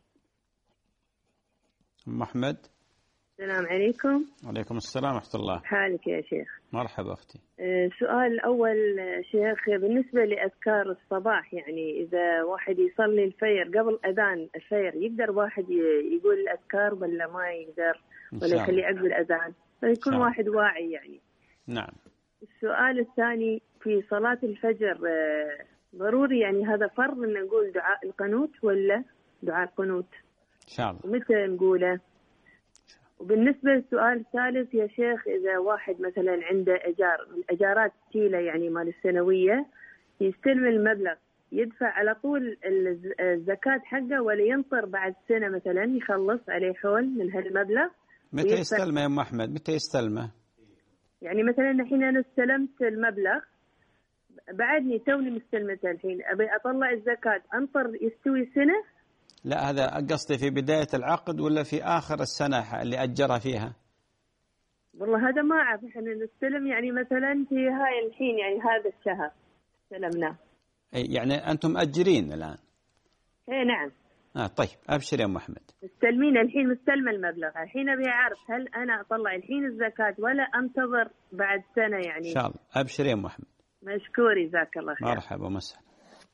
محمد. السلام عليكم. وعليكم السلام ورحمة الله. حالك يا شيخ؟ مرحبا أختي. السؤال الأول شيخ، بالنسبة لأذكار الصباح، يعني إذا واحد يصلي الفجر قبل أذان الفجر يقدر واحد يقول الأذكار ولا ما يقدر، ولا يخلي عقب الأذان، فيكون واحد واعي يعني. نعم. السؤال الثاني، في صلاة الفجر ضروري يعني هذا فرض أن نقول دعاء القنوت ولا دعاء القنوت؟ إن شاء الله. ومتى نقوله؟ وبالنسبة للسؤال الثالث يا شيخ، إذا واحد مثلا عنده الأجارات الثقيلة يعني مال السنوية، يستلم المبلغ يدفع على طول الزكاة حقه ولا ينطر بعد سنة مثلا يخلص عليه حول من هالمبلغ؟ متى يستلمه يا أم أحمد؟ متى يستلمه؟ يعني مثلا الحين أنا استلمت المبلغ، بعدني توني مستلمته الحين، أبي أطلع الزكاة، أنطر يستوي سنة؟ لا، هذا قصدي في بداية العقد ولا في آخر السنة اللي أجرها فيها؟ والله هذا ما أعرف، إحنا نستلم يعني مثلا في هاي الحين يعني هذا الشهر استلمناه. يعني أنتم مأجرين الآن؟ إيه نعم. طيب أبشر يا أم أحمد. مستلمين الحين، مستلم المبلغ الحين، أبي أعرف هل أنا أطلع الحين الزكاة ولا أنتظر بعد سنة يعني؟ إن شاء الله. أبشر يا أم أحمد. مشكور، جزاك الله خير. مرحبا ومسهلا.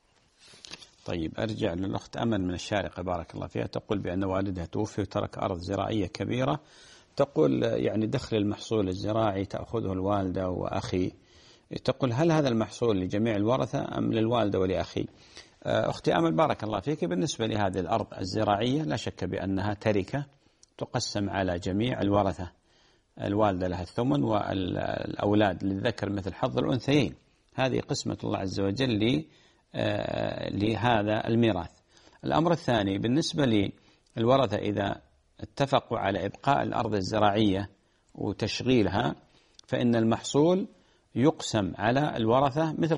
طيب أرجع للأخت أمل من الشارقة بارك الله فيها، تقول بأن والدها توفي وترك أرض زراعية كبيرة، تقول يعني دخل المحصول الزراعي تأخذه الوالدة وأخي، تقول هل هذا المحصول لجميع الورثة أم للوالدة ولأخي؟ أختي أمل بارك الله فيك، بالنسبة لهذه الأرض الزراعية لا شك بأنها تركة تقسم على جميع الورثة، الوالدة لها الثمن والأولاد للذكر مثل حظ الأنثيين، هذه قسمة الله عز وجل لهذا الميراث. الأمر الثاني بالنسبة للورثة، إذا اتفقوا على إبقاء الأرض الزراعية وتشغيلها فإن المحصول يقسم على الورثة مثل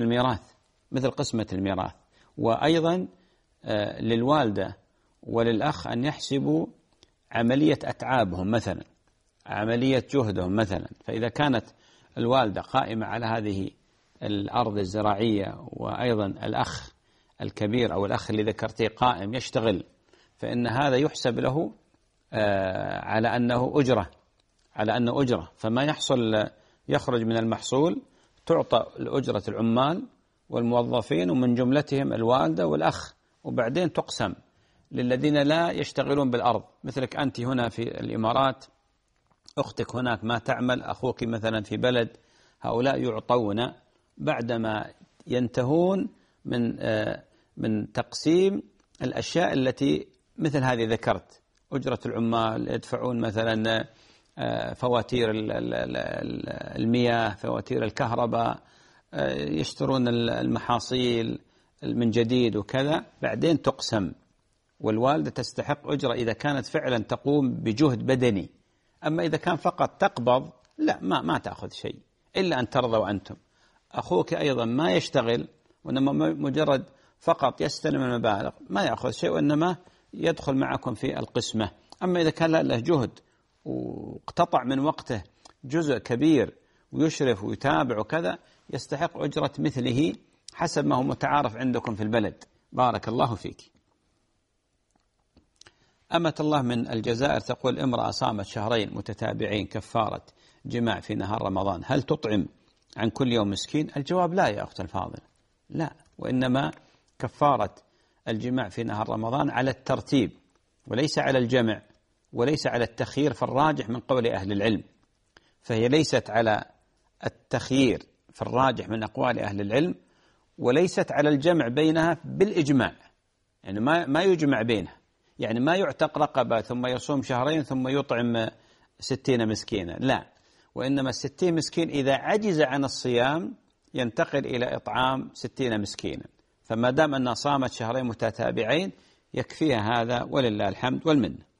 قسمة الميراث، وأيضا للوالدة وللأخ أن يحسبوا عملية أتعابهم مثلا، عملية جهدهم مثلا، فإذا كانت الوالدة قائمة على هذه الأرض الزراعية وأيضا الأخ الكبير أو الأخ اللي ذكرته قائم يشتغل، فإن هذا يحسب له على أنه أجرة، فما يخرج من المحصول تعطى الأجرة العمال والموظفين ومن جملتهم الوالدة والأخ، وبعدين تقسم للذين لا يشتغلون بالأرض، مثلك أنت هنا في الإمارات، أختك هناك ما تعمل، أخوك مثلا في بلد، هؤلاء يعطون بعدما ينتهون من تقسيم الأشياء التي مثل هذه ذكرت، أجرة العمال، يدفعون مثلا فواتير المياه، فواتير الكهرباء، يشترون المحاصيل من جديد وكذا، بعدين تقسم، والوالدة تستحق أجرة إذا كانت فعلا تقوم بجهد بدني. أما إذا كان فقط تقبض لا، ما تأخذ شيء إلا أن ترضوا أنتم. أخوك أيضا ما يشتغل وإنما مجرد فقط يستلم المبالغ، ما يأخذ شيء وإنما يدخل معكم في القسمة. أما إذا كان له جهد واقتطع من وقته جزء كبير ويشرف ويتابع وكذا، يستحق أجرة مثله حسب ما هو متعارف عندكم في البلد، بارك الله فيك. أمة الله من الجزائر تقول: امرأة صامت شهرين متتابعين كفارة جماع في نهار رمضان، هل تطعم عن كل يوم مسكين؟ الجواب لا يا أخت الفاضلة، لا، وإنما كفارة الجماع في نهار رمضان على الترتيب وليس على الجمع وليس على التخيير، فالراجح من قول أهل العلم، فهي ليست على التخيير في الراجح من أقوال أهل العلم، وليست على الجمع بينها بالإجماع، يعني ما يجمع بينها، يعني ما يعتق رقبة ثم يصوم شهرين ثم يطعم 60 مسكينا، لا، وإنما 60 مسكين إذا عجز عن الصيام ينتقل إلى إطعام 60 مسكينا، فما دام أنها صامت شهرين متتابعين يكفيها هذا ولله الحمد والمنة.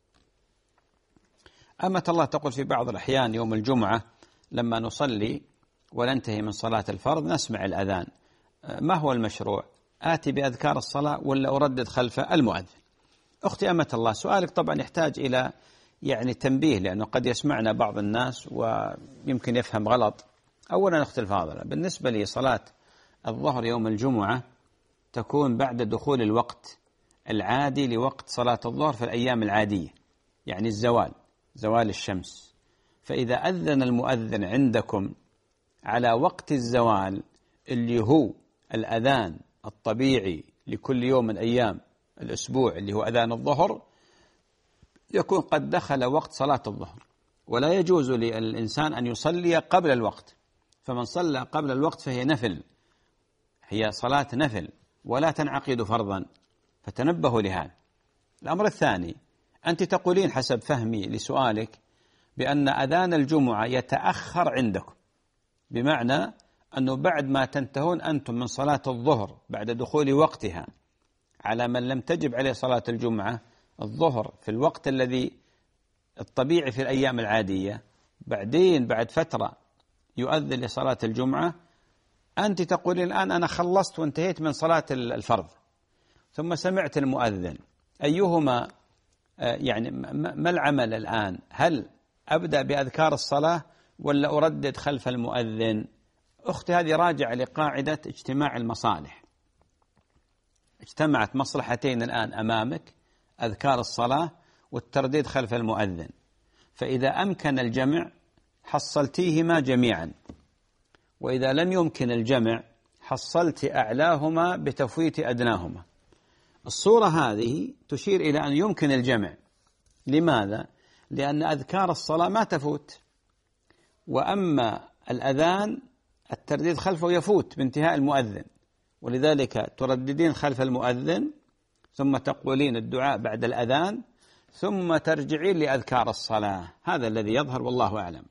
أمة الله تقول: في بعض الأحيان يوم الجمعة لما نصلي وننتهي من صلاة الفرض نسمع الأذان، ما هو المشروع؟ آتي بأذكار الصلاة ولا أردد خلف المؤذن؟ أختي أمة الله، سؤالك طبعا يحتاج إلى يعني تنبيه، لأنه قد يسمعنا بعض الناس ويمكن يفهم غلط. أولا أختي الفاضلة، بالنسبة لي صلاة الظهر يوم الجمعة تكون بعد دخول الوقت العادي لوقت صلاة الظهر في الأيام العادية، يعني زوال الشمس، فإذا أذن المؤذن عندكم على وقت الزوال اللي هو الأذان الطبيعي لكل يوم من أيام الأسبوع اللي هو أذان الظهر، يكون قد دخل وقت صلاة الظهر، ولا يجوز للإنسان أن يصلي قبل الوقت، فمن صلى قبل الوقت فهي نفل، هي صلاة نفل ولا تنعقد فرضا، فتنبهوا لهذا. الأمر الثاني، أنت تقولين حسب فهمي لسؤالك بأن أذان الجمعة يتأخر عندكم، بمعنى أنه بعد ما تنتهون أنتم من صلاة الظهر بعد دخول وقتها على من لم تجب عليه صلاة الجمعة الظهر في الوقت الذي الطبيعي في الأيام العادية، بعدين بعد فترة يؤذن لصلاة الجمعة، أنت تقولين الآن أنا خلصت وانتهيت من صلاة الفرض ثم سمعت المؤذن، أيهما يعني ما العمل الآن؟ هل أبدأ بأذكار الصلاة ولا أردد خلف المؤذن؟ أختي هذه راجعة لقاعدة اجتماع المصالح، اجتمعت مصلحتين الآن أمامك، أذكار الصلاة والترديد خلف المؤذن، فإذا أمكن الجمع حصلتيهما جميعا، وإذا لم يمكن الجمع حصلت أعلاهما بتفويت أدناهما. الصورة هذه تشير إلى أن يمكن الجمع. لماذا؟ لأن أذكار الصلاة ما تفوت، وأما الأذان الترديد خلفه يفوت بانتهاء المؤذن، ولذلك ترددين خلف المؤذن ثم تقولين الدعاء بعد الأذان ثم ترجعين لأذكار الصلاة، هذا الذي يظهر والله أعلم.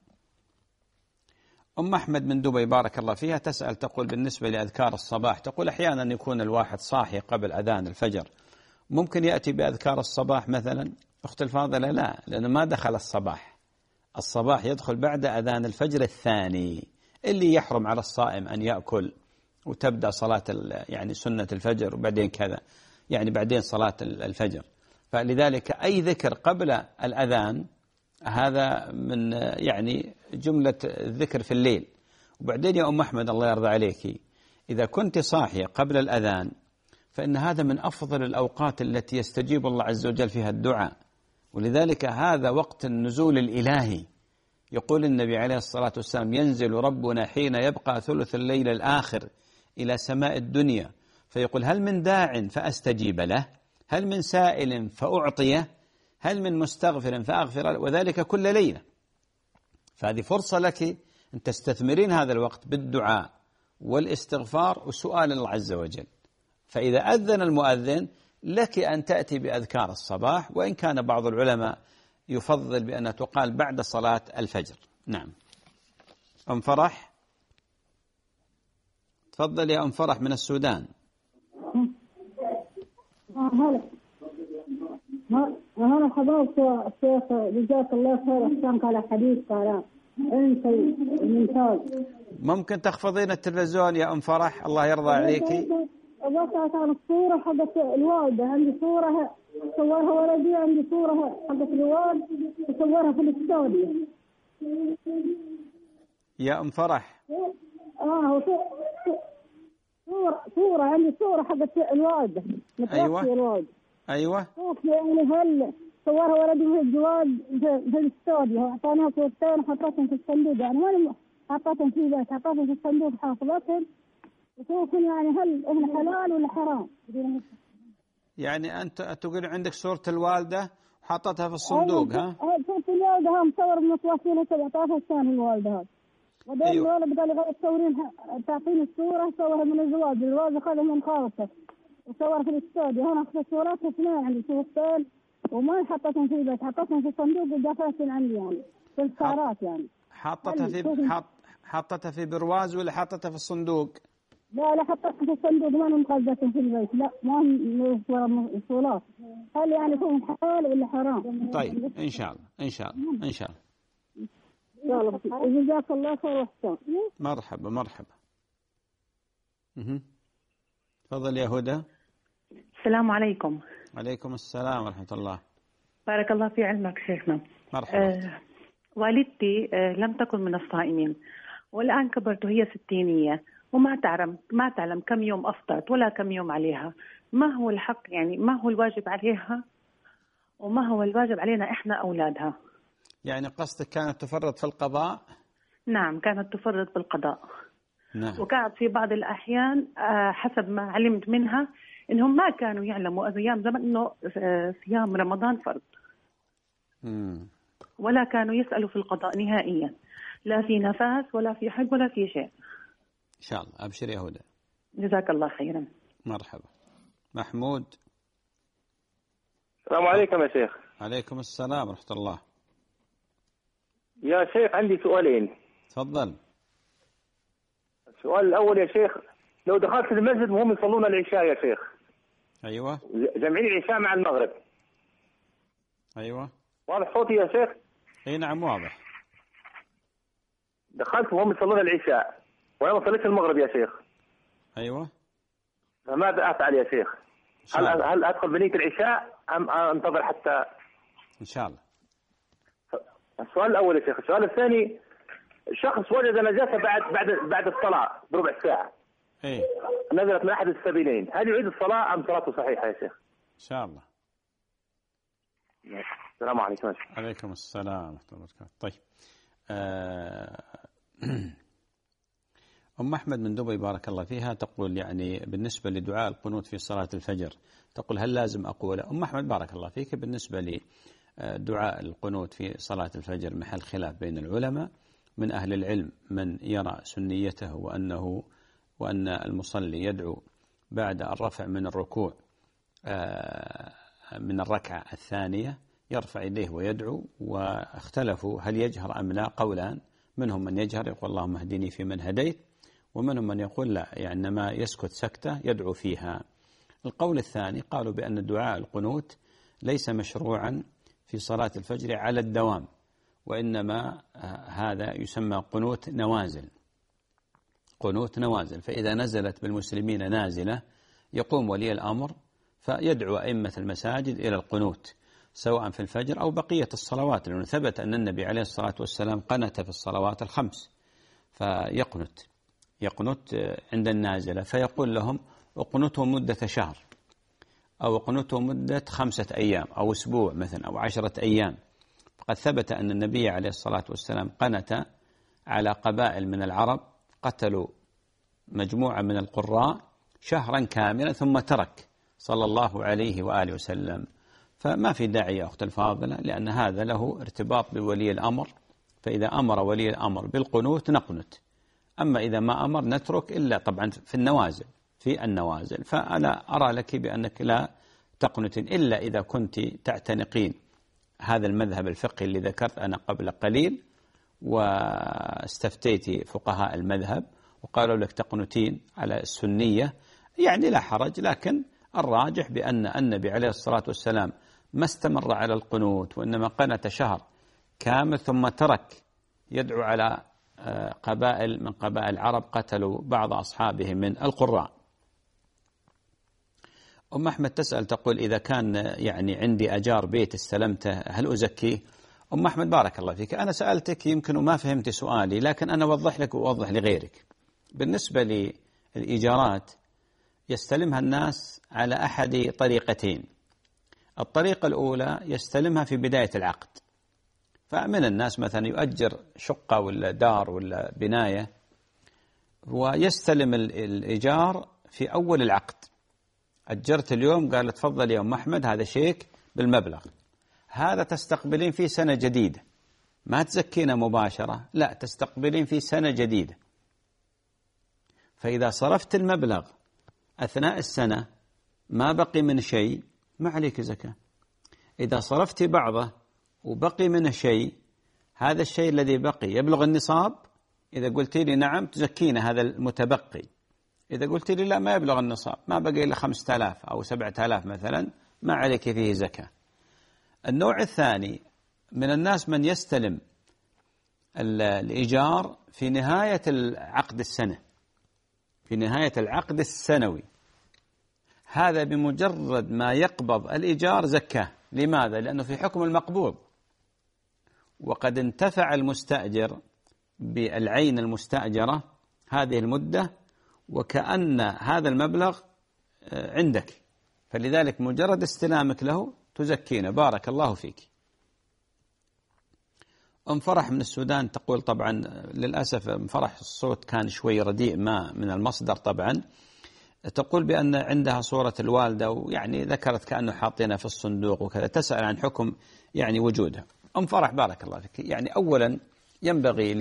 أم أحمد من دبي بارك الله فيها تسأل، تقول بالنسبة لأذكار الصباح، تقول أحيانا يكون الواحد صاحي قبل أذان الفجر، ممكن يأتي بأذكار الصباح مثلا؟ أخت الفاضلة لا، لأنه ما دخل الصباح يدخل بعد أذان الفجر الثاني، اللي يحرم على الصائم أن يأكل وتبدأ صلاة يعني سنة الفجر وبعدين كذا، يعني بعدين صلاة الفجر، فلذلك أي ذكر قبل الأذان هذا من يعني جملة الذكر في الليل. وبعدين يا أم أحمد الله يرضى عليك، إذا كنت صاحية قبل الأذان فإن هذا من أفضل الأوقات التي يستجيب الله عز وجل فيها الدعاء، ولذلك هذا وقت النزول الإلهي. يقول النبي عليه الصلاة والسلام: ينزل ربنا حين يبقى ثلث الليل الآخر إلى سماء الدنيا فيقول: هل من داع فأستجيب له، هل من سائل فأعطيه، هل من مستغفر فأغفر له، وذلك كل ليلة. فهذه فرصة لك أن تستثمرين هذا الوقت بالدعاء والاستغفار وسؤال الله عز وجل. فإذا أذن المؤذن لك أن تأتي بأذكار الصباح، وإن كان بعض العلماء يفضل بأن تقال بعد صلاة الفجر. نعم. أم فرح، تفضل يا أم فرح من السودان. هلا حضرت الشيخ جزاك الله خير، أحسنك على حديث كلام أنت ممتاز. ممكن تخفضين التلفزيون يا أم فرح الله يرضى عليكي؟ بس عن الصورة حقت الوالدة، عندي صورة صورها ولدي، عندي صورة حقت الوالد وصورها في الاستوديو. يا أم فرح عندي صورة حقت الوالدة أيوة. الوالدة أيوة يعني هل صورها ولدي من الجوال في الاستوديو، أعطاناها صورتين وحطيتهم في الصندوق، يعني ما حطيتهم في بيت، حطيتهم في الصندوق حافظتهم وشوفهم، يعني هل إحنا حلال ولا حرام؟ يعني أنت تقول عندك صورة الوالدة وحطتها في الصندوق؟ ها صورة الوالدة مصور متواصلة 17 سنة الوالدة، وبين أيوة. الولد قال لي غير تصورين تعطيني الصورة، صورها من الزواج، الزواج أخذها من خالته وصور في الاستوديو. هنا أخذت صورات اثنين عندي صورتين وما حطيتهم في البيت، حطيتهم في الصندوق ودافعتهم عندي يعني في السعرات يعني. حطتها في برواز ولا حطتها في الصندوق؟ لا حطيتها في الصندوق، ما أنا مقدسهم في البيت، لا ما هم صورات. هل يعني يكون حلال ولا حرام؟ طيب إن شاء الله إن شاء الله إن شاء الله. جزاك الله خير واحسن. مرحبا مرحبا. تفضل يا هدى. السلام عليكم. عليكم السلام ورحمة الله. بارك الله في علمك شيخنا. مرحبا. والدتي لم تكن من الصائمين، والآن كبرت وهي 60 وما تعلم كم يوم أفطرت ولا كم يوم عليها. ما هو الحق يعني، ما هو الواجب عليها وما هو الواجب علينا إحنا أولادها؟ يعني قصدك كانت تفرط في القضاء؟ نعم كانت تفرط بالقضاء. نعم. وكانت في بعض الأحيان حسب ما علمت منها إنهم ما كانوا يعلموا أيام زمن إنه صيام رمضان فرض. ولا كانوا يسألوا في القضاء نهائيا، لا في نفاس ولا في حج ولا في شيء. إن شاء الله. أبشر يا هدى. جزاك الله خيرا. مرحبا. محمود. السلام عليكم يا شيخ. عليكم السلام ورحمة الله. يا شيخ عندي سؤالين. تفضل. السؤال الأول يا شيخ، لو دخلت المسجد وهم يصلون العشاء يا شيخ. أيوة. جمعين العشاء مع المغرب. أيوة. واضح صوتي يا شيخ؟ أي نعم واضح. دخلت وهم يصلون العشاء وأنا ما صليت المغرب يا شيخ. أيوة. فماذا أفعل يا شيخ؟ هل أدخل بنية العشاء أم أنتظر حتى؟ إن شاء الله. السؤال الأول يا شيخ. السؤال الثاني، شخص وجد نجاسة بعد الصلاة بربع ساعة. إيه. نزلت من أحد السبيلين، هل يعيد الصلاة أم صلاته صحيحة يا شيخ؟ إن شاء الله. السلام عليكم. عليكم السلام ورحمة الله وبركاته. طيب. أم أحمد من دبي بارك الله فيها تقول يعني بالنسبة لدعاء القنوت في صلاة الفجر، تقول هل لازم أقوله؟ أم أحمد بارك الله فيك، بالنسبة لدعاء القنوت في صلاة الفجر محل خلاف بين العلماء. من أهل العلم من يرى سنيته وأن المصلي يدعو بعد الرفع من الركوع من الركعة الثانية، يرفع يديه ويدعو، واختلفوا هل يجهر أم لا. قولان، منهم من يجهر يقول اللهم اهدني في من هديت، ومنهم من يقول لا، يعني ما يسكت سكتة يدعو فيها. القول الثاني قالوا بأن دعاء القنوت ليس مشروعا في صلاة الفجر على الدوام، وإنما هذا يسمى قنوت نوازل. قنوت نوازل، فإذا نزلت بالمسلمين نازلة يقوم ولي الأمر فيدعو أئمة المساجد إلى القنوت سواء في الفجر أو بقية الصلوات، لأنه ثبت أن النبي عليه الصلاة والسلام قنت في الصلوات الخمس، يقنت عند النازلة، فيقول لهم اقنتوا مدة شهر أو اقنتوا مدة 5 أيام أو أسبوع مثلا أو 10 أيام. فقد ثبت أن النبي عليه الصلاة والسلام قنت على قبائل من العرب قتلوا مجموعة من القراء شهرا كاملا ثم ترك صلى الله عليه وآله وسلم. فما في داعي يا أخت الفاضلة، لأن هذا له ارتباط بولي الأمر، فإذا أمر ولي الأمر بالقنوت نقنت، أما إذا ما أمر نترك، إلا طبعا في النوازل. فأنا أرى لك بأنك لا تقنت إلا إذا كنت تعتنقين هذا المذهب الفقهي اللي ذكرت أنا قبل قليل، واستفتيتي فقهاء المذهب وقالوا لك تقنتين على السنية، يعني لا حرج. لكن الراجح بأن النبي عليه الصلاة والسلام ما استمر على القنوت، وإنما قنت شهر كامل ثم ترك يدعو على قبائل من قبائل العرب قتلوا بعض أصحابهم من القراء. أم أحمد تسأل تقول إذا كان يعني عندي أجار بيت استلمته هل أزكيه؟ أم أحمد بارك الله فيك، أنا سألتك يمكن ما فهمت سؤالي، لكن أنا أوضح لك وأوضح لغيرك. بالنسبة للإيجارات، يستلمها الناس على أحد طريقتين. الطريقة الأولى يستلمها في بداية العقد، فمن الناس مثلا يؤجر شقة ولا دار ولا بناية ويستلم الإيجار في أول العقد. أجرت اليوم، قال تفضل يا أم أحمد هذا شيك بالمبلغ هذا، تستقبلين فيه سنة جديدة، ما تزكينا مباشرة، لا تستقبلين فيه سنة جديدة. فإذا صرفت المبلغ أثناء السنة ما بقي من شيء ما عليك زكاة. إذا صرفت بعضه وبقي منه شيء، هذا الشيء الذي بقي يبلغ النصاب، إذا قلت لي نعم تزكينا هذا المتبقي. إذا قلت لي لا ما يبلغ النصاب، ما بقي إلا 5000 أو 7000 مثلا، ما عليك فيه زكاة. النوع الثاني من الناس من يستلم الإيجار في نهاية العقد السنة، في نهاية العقد السنوي. هذا بمجرد ما يقبض الإيجار زكاه. لماذا؟ لأنه في حكم المقبوض، وقد انتفع المستأجر بالعين المستأجرة هذه المدة وكأن هذا المبلغ عندك، فلذلك مجرد استلامك له تزكينا. بارك الله فيك. أم فرح من السودان تقول، طبعا للأسف أم فرح الصوت كان شوي رديء ما من المصدر طبعا، تقول بأن عندها صورة الوالدة ويعني ذكرت كأنه حاطينها في الصندوق وكذا، تسأل عن حكم يعني وجودها. أم فرح بارك الله فيك، يعني أولا ينبغي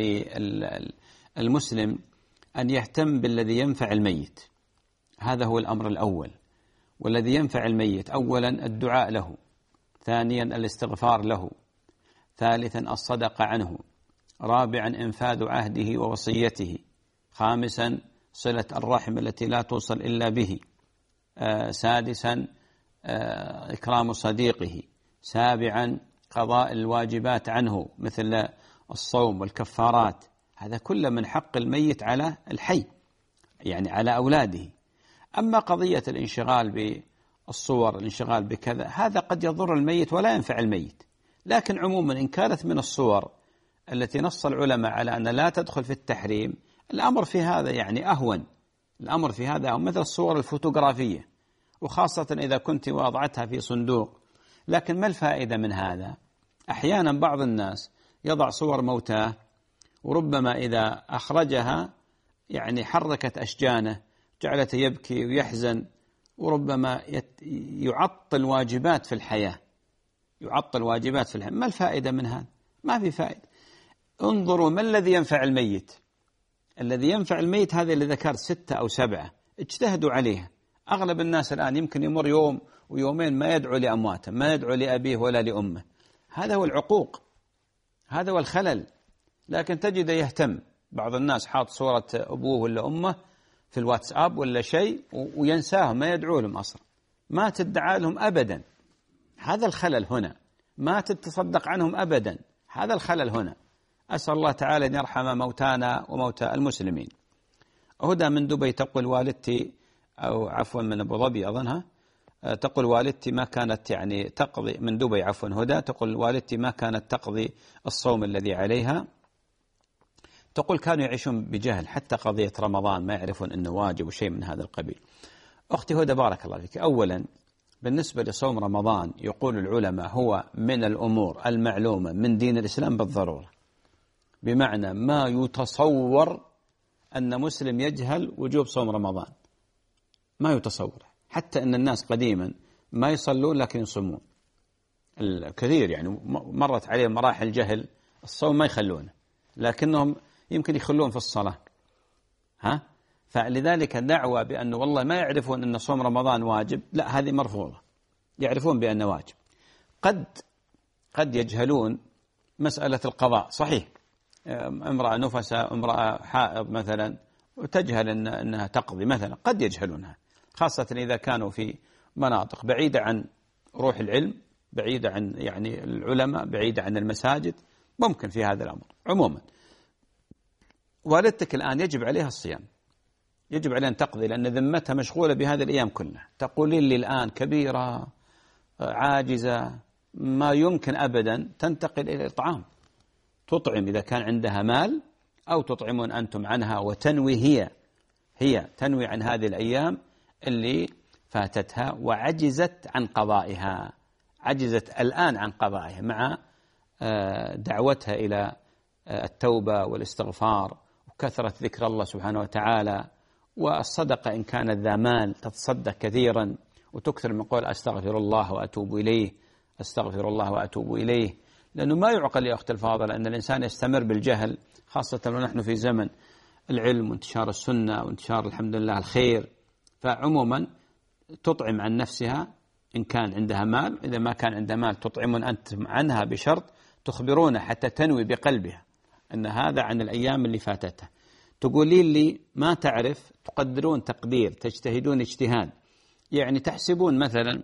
للمسلم أن يهتم بالذي ينفع الميت، هذا هو الأمر الأول. والذي ينفع الميت أولا الدعاء له، ثانيا الاستغفار له، ثالثا الصدقة عنه، رابعا إنفاذ عهده ووصيته، خامسا صلة الرحم التي لا توصل إلا به، سادسا إكرام صديقه، سابعا قضاء الواجبات عنه مثل الصوم والكفارات. هذا كله من حق الميت على الحي، يعني على أولاده. أما قضية الانشغال بالصور، الانشغال بكذا، هذا قد يضر الميت ولا ينفع الميت. لكن عموما إن كانت من الصور التي نص العلماء على أن لا تدخل في التحريم، الأمر في هذا يعني أهون. الأمر في هذا مثل الصور الفوتوغرافية، وخاصة إذا كنت واضعتها في صندوق. لكن ما الفائدة من هذا؟ أحيانا بعض الناس يضع صور موتاه، وربما إذا أخرجها يعني حركت أشجانه، جعلته يبكي ويحزن، وربما يعطل واجبات في الحياة، يعطل واجبات في الحياة. ما الفائدة من هذا؟ ما في فائدة. انظروا ما الذي ينفع الميت. الذي ينفع الميت هذا اللي ذكرت 6 أو 7، اجتهدوا عليها. أغلب الناس الآن يمكن يمر يوم ويومين ما يدعو لأمواته، ما يدعو لأبيه ولا لأمه. هذا هو العقوق، هذا هو الخلل. لكن تجد يهتم بعض الناس حاط صورة أبوه ولا أمه في الواتساب ولا شيء وينساهم، ما يدعو لهم أصلا، ما تدعى لهم أبدا. هذا الخلل هنا، ما تتصدق عنهم أبدا، هذا الخلل هنا. أسأل الله تعالى أن يرحم موتانا وموتى المسلمين. هدى من دبي تقول والدتي، أو عفوا من أبو ظبي أظنها، تقول والدتي ما كانت يعني تقضي، من دبي عفوا هدى، تقول والدتي ما كانت تقضي الصوم الذي عليها. تقول كانوا يعيشون بجهل، حتى قضية رمضان ما يعرفون أنه واجب وشيء من هذا القبيل. أختي هدى بارك الله فيك، أولا بالنسبة لصوم رمضان يقول العلماء هو من الأمور المعلومة من دين الإسلام بالضرورة، بمعنى ما يتصور أن مسلم يجهل وجوب صوم رمضان، ما يتصور. حتى أن الناس قديما ما يصلون لكن يصومون، الكثير يعني مرت عليهم مراحل جهل، الصوم ما يخلونه لكنهم يمكن يخلون في الصلاة. فلذلك الدعوة بأنه والله ما يعرفون أن صوم رمضان واجب، لا، هذه مرفوضة. يعرفون بأنه واجب، قد يجهلون مسألة القضاء. صحيح امرأة نفسة، امرأة حائض مثلا، وتجهل أنها تقضي مثلا، قد يجهلونها، خاصة إذا كانوا في مناطق بعيدة عن روح العلم، بعيدة عن يعني العلماء، بعيدة عن المساجد، ممكن في هذا الأمر. عموما والدتك الآن يجب عليها الصيام، يجب عليها أن تقضي، لأن ذمتها مشغولة بهذه الأيام كلها. تقولين لي الآن كبيرة عاجزة، ما يمكن أبدا تنتقل إلى الإطعام، تطعم إذا كان عندها مال، أو تطعمون أنتم عنها وتنوي هي تنوي عن هذه الأيام اللي فاتتها وعجزت عن قضائها، عجزت الآن عن قضائها مع دعوتها إلى التوبة والاستغفار وكثرة ذكر الله سبحانه وتعالى والصدقة إن كانت ذا مال تتصدق كثيرا وتكثر من قول أستغفر الله وأتوب إليه، أستغفر الله وأتوب إليه، لأنه ما يعقل يا أخت الفاضلة أن الإنسان يستمر بالجهل، خاصة ونحن في زمن العلم وانتشار السنة وانتشار الحمد لله الخير. فعموما تطعم عن نفسها إن كان عندها مال، إذا ما كان عندها مال تطعمون أنتم عنها بشرط تخبرون حتى تنوي بقلبها أن هذا عن الأيام اللي فاتتها. تقولين لي ما تعرف، تقدرون تقدير، تجتهدون اجتهاد، يعني تحسبون مثلا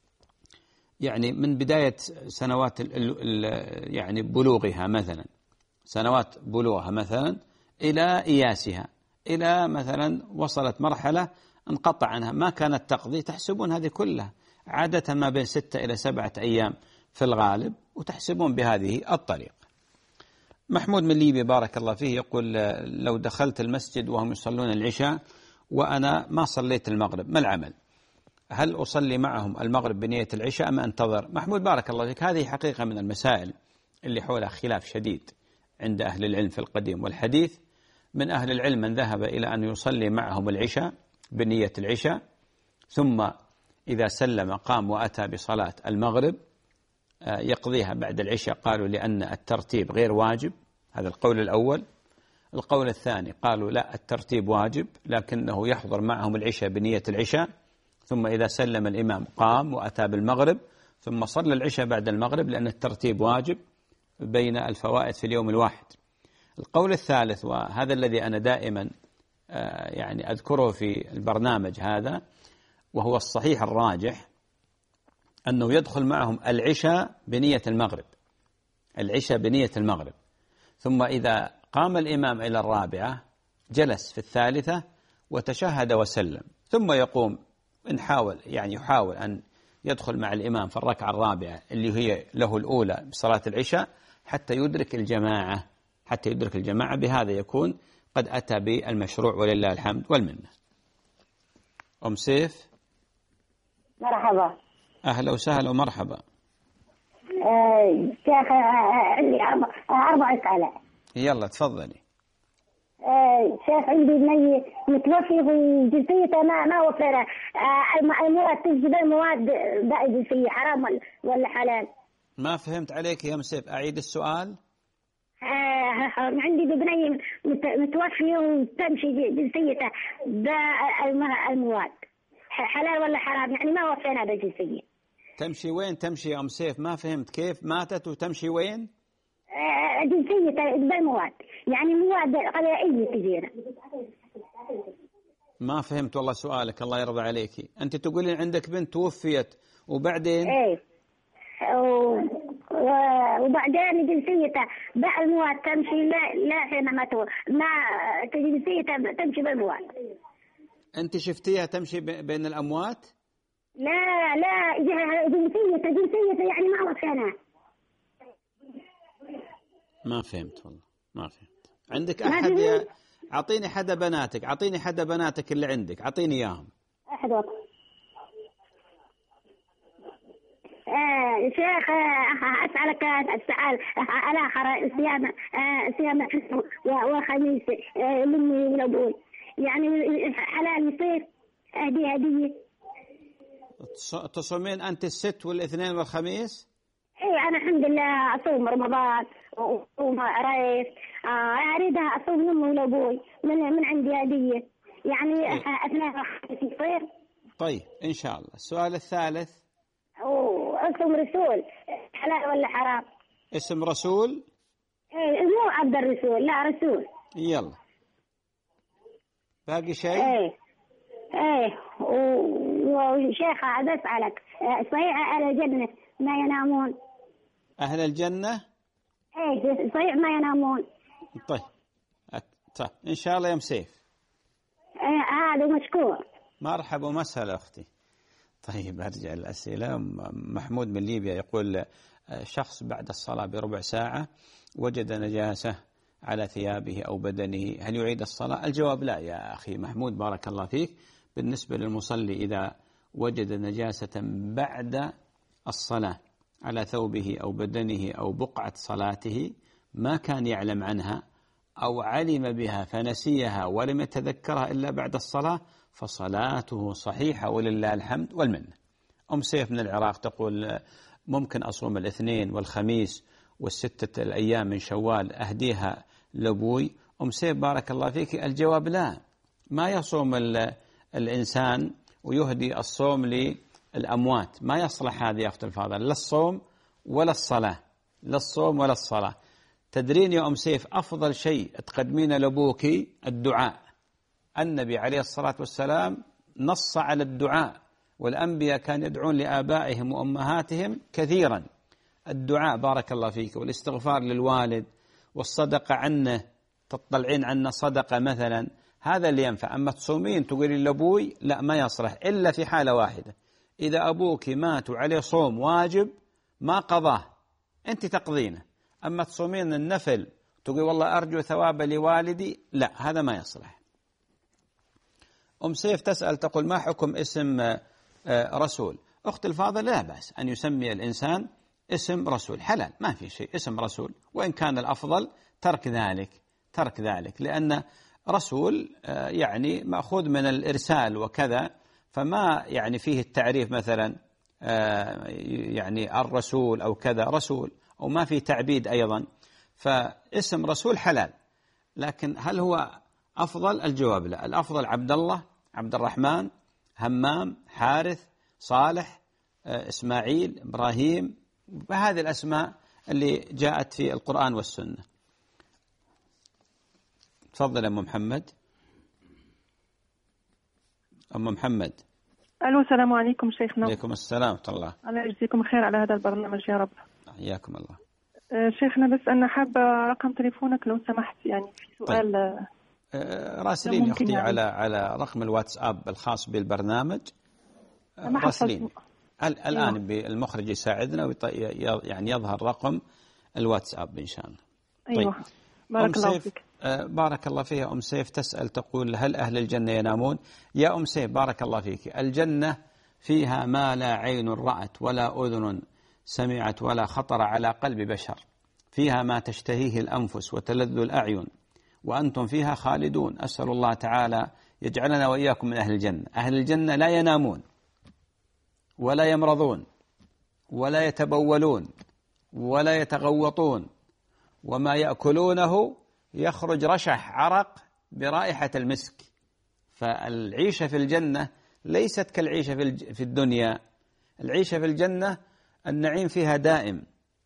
يعني من بداية سنوات يعني بلوغها مثلا، سنوات بلوغها مثلا إلى إياسها، إلى مثلا وصلت مرحلة انقطع عنها ما كانت تقضي، تحسبون هذه كلها عادة ما بين 6 إلى 7 أيام في الغالب، وتحسبون بهذه الطريقة. محمود من ليبيا بارك الله فيه يقول لو دخلت المسجد وهم يصلون العشاء وأنا ما صليت المغرب ما العمل؟ هل أصلي معهم المغرب بنية العشاء أم أنتظر؟ محمود بارك الله فيك، هذه حقيقة من المسائل اللي حولها خلاف شديد عند أهل العلم في القديم والحديث. من أهل العلم من ذهب إلى أن يصلي معهم العشاء بنية العشاء، ثم إذا سلم قام وأتى بصلاة المغرب يقضيها بعد العشاء، قالوا لأن الترتيب غير واجب، هذا القول الأول. القول الثاني قالوا لا، الترتيب واجب لكنه يحضر معهم العشاء بنية العشاء، ثم إذا سلم الإمام قام وأتى بالمغرب ثم صلى العشاء بعد المغرب لأن الترتيب واجب بين الفوائد في اليوم الواحد. القول الثالث وهذا الذي أنا دائما يعني أذكره في البرنامج هذا وهو الصحيح الراجح، أنه يدخل معهم العشاء بنية المغرب، العشاء بنية المغرب، ثم إذا قام الإمام إلى الرابعة جلس في الثالثة وتشهد وسلم، ثم يقوم إن حاول يعني يحاول أن يدخل مع الإمام في الركعة الرابعة اللي هي له الأولى بصلاة العشاء حتى يدرك الجماعة، حتى يدرك الجماعة، بهذا يكون قد أتى بالمشروع ولله الحمد والمنة. أم سيف مرحبا. أهلا وسهلا ومرحبا. شيخ عندي 4 أسئلة. يلا تفضلي. شيخ عندي بني متوفي وجنسيته ما وفرها، المواد تجذب المواد جنسية حرام ولا حلال؟ ما فهمت عليك يا مسيف، أعيد السؤال. عندي بني متوفي وتمشي جنسيته بالمواد حلال ولا حرام؟ يعني ما وفينا بالجنسية. تمشي وين تمشي يا أم سيف؟ ما فهمت كيف ماتت وتمشي وين؟ جنسية بالمواد، يعني مواد غذائية تجينا. ما فهمت والله سؤالك، الله يرضى عليكي. أنت تقولين عندك بنت توفيت وبعدين؟ إيه وبعدين جنسيته بالمواد تمشي لا حينما ما جنسيته تمشي بالمواد. أنت شفتيها تمشي بين الأموات؟ لا جنسيته يعني ما وصلنا. ما فهمت والله، ما فهمت. عندك أحد أعطيني حدا بناتك، أعطيني حدا بناتك اللي عندك، أعطيني إياهم. أحد وقت. شيخ أسألك السؤال الآخر، صيام وخميس لمي ولبول، يعني حلال يصير هدية؟ تصومين أنت الست والاثنين والخميس؟ إيه أنا الحمد لله أصوم رمضان وأصوم عريس، أريدها أصوم لمي ولبول من عندي هدية، يعني أثناء الخميس يصير؟ طيب إن شاء الله. السؤال الثالث. اسم رسول حلال ولا حرام؟ اسم رسول؟ ايه مو عبد الرسول، لا رسول. يلا باقي شيء؟ ايه وشيخ عاد اسالك، صحيح اهل الجنة ما ينامون؟ اهل الجنة؟ ايه صحيح ما ينامون. طيب ان شاء الله يا مسيف. هذا مشكور. مرحبا ومسهلا اختي. طيب أرجع الأسئلة. محمود من ليبيا يقول شخص بعد الصلاة بربع ساعة وجد نجاسة على ثيابه أو بدنه، هل يعيد الصلاة؟ الجواب لا يا أخي محمود بارك الله فيك، بالنسبة للمصلي إذا وجد نجاسة بعد الصلاة على ثوبه أو بدنه أو بقعة صلاته ما كان يعلم عنها أو علم بها فنسيها ولم يتذكرها إلا بعد الصلاة فصلاته صحيحة ولله الحمد والمنة. أم سيف من العراق تقول ممكن أصوم الاثنين والخميس والستة الأيام من شوال أهديها لأبوي؟ أم سيف بارك الله فيك، الجواب لا، ما يصوم الإنسان ويهدي الصوم للأموات، ما يصلح هذا يا أخت الفاضل، لا الصوم ولا الصلاة، لا الصوم ولا الصلاة. تدرين يا أم سيف أفضل شيء تقدمين لأبوك الدعاء. النبي عليه الصلاة والسلام نص على الدعاء، والأنبياء كانوا يدعون لآبائهم وأمهاتهم كثيرا. الدعاء بارك الله فيك، والاستغفار للوالد والصدقة عنه، تطلعين عنه صدقة مثلا، هذا اللي ينفع. أما تصومين تقولين لأبوي لا، ما يصلح إلا في حالة واحدة، إذا أبوك مات وعليه صوم واجب ما قضاه أنت تقضينه. أما تصومين النفل تقول والله أرجو ثواب لوالدي، لا، هذا ما يصلح. أم سيف تسأل تقول ما حكم اسم رسول؟ أخت الفاضل لا بأس أن يسمي الإنسان اسم رسول، حلال، ما في شيء، اسم رسول، وإن كان الأفضل ترك ذلك، لأن رسول يعني مأخوذ من الإرسال وكذا، فما يعني فيه التعريف مثلا يعني الرسول أو كذا رسول، أو ما في تعبيد أيضا، فاسم رسول حلال. لكن هل هو أفضل؟ الجواب لا، الأفضل عبد الله، عبد الرحمن، همام، حارث، صالح، إسماعيل، إبراهيم، بهذه الأسماء اللي جاءت في القرآن والسنة. تفضل أم محمد. أم محمد. ألو، السلام عليكم شيخنا. عليكم السلام ورحمة الله. الله يجزيكم خير على هذا البرنامج يا رب. حياكم الله. شيخنا بس أنا حابة رقم تليفونك لو سمحت، يعني في سؤال. طيب. راسلين يا أختي يعني على رقم الواتساب الخاص بالبرنامج. راسلين الآن بالمخرج يساعدنا يعني يظهر رقم الواتساب إن شاء الله. أيوة. طيب. بارك الله فيك. بارك الله فيها. أم سيف تسأل تقول هل أهل الجنة ينامون؟ يا أم سيف بارك الله فيك، الجنة فيها ما لا عين رأت ولا أذن سمعت ولا خطر على قلب بشر، فيها ما تشتهيه الأنفس وتلذ الأعين، وأنتم فيها خالدون. أسأل الله تعالى يجعلنا وإياكم من أهل الجنة. أهل الجنة لا ينامون ولا يمرضون ولا يتبولون ولا يتغوطون، وما يأكلونه يخرج رشح عرق برائحة المسك. فالعيشة في الجنة ليست كالعيشة في الدنيا. العيشة في الجنة النعيم فيها دائم،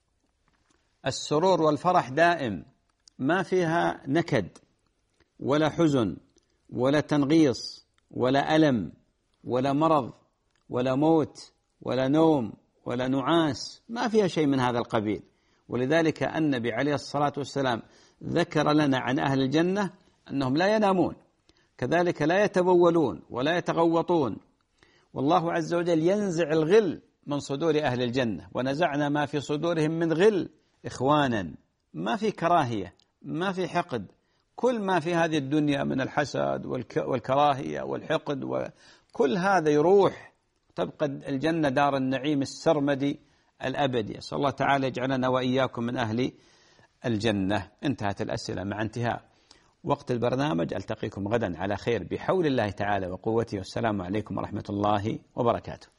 السرور والفرح دائم، ما فيها نكد ولا حزن ولا تنغيص ولا ألم ولا مرض ولا موت ولا نوم ولا نعاس، ما فيها شيء من هذا القبيل. ولذلك النبي عليه الصلاة والسلام ذكر لنا عن أهل الجنة أنهم لا ينامون، كذلك لا يتبولون ولا يتغوطون. والله عز وجل ينزع الغل من صدور أهل الجنة، ونزعنا ما في صدورهم من غل إخوانا، ما في كراهية، ما في حقد. كل ما في هذه الدنيا من الحسد والكراهية والحقد وكل هذا يروح، تبقى الجنة دار النعيم السرمدي الأبدي. أسأل الله تعالى يجعلنا وإياكم من أهل الجنة. انتهت الأسئلة. مع انتهاء وقت البرنامج ألتقيكم غدا على خير بحول الله تعالى وقوته، والسلام عليكم ورحمة الله وبركاته.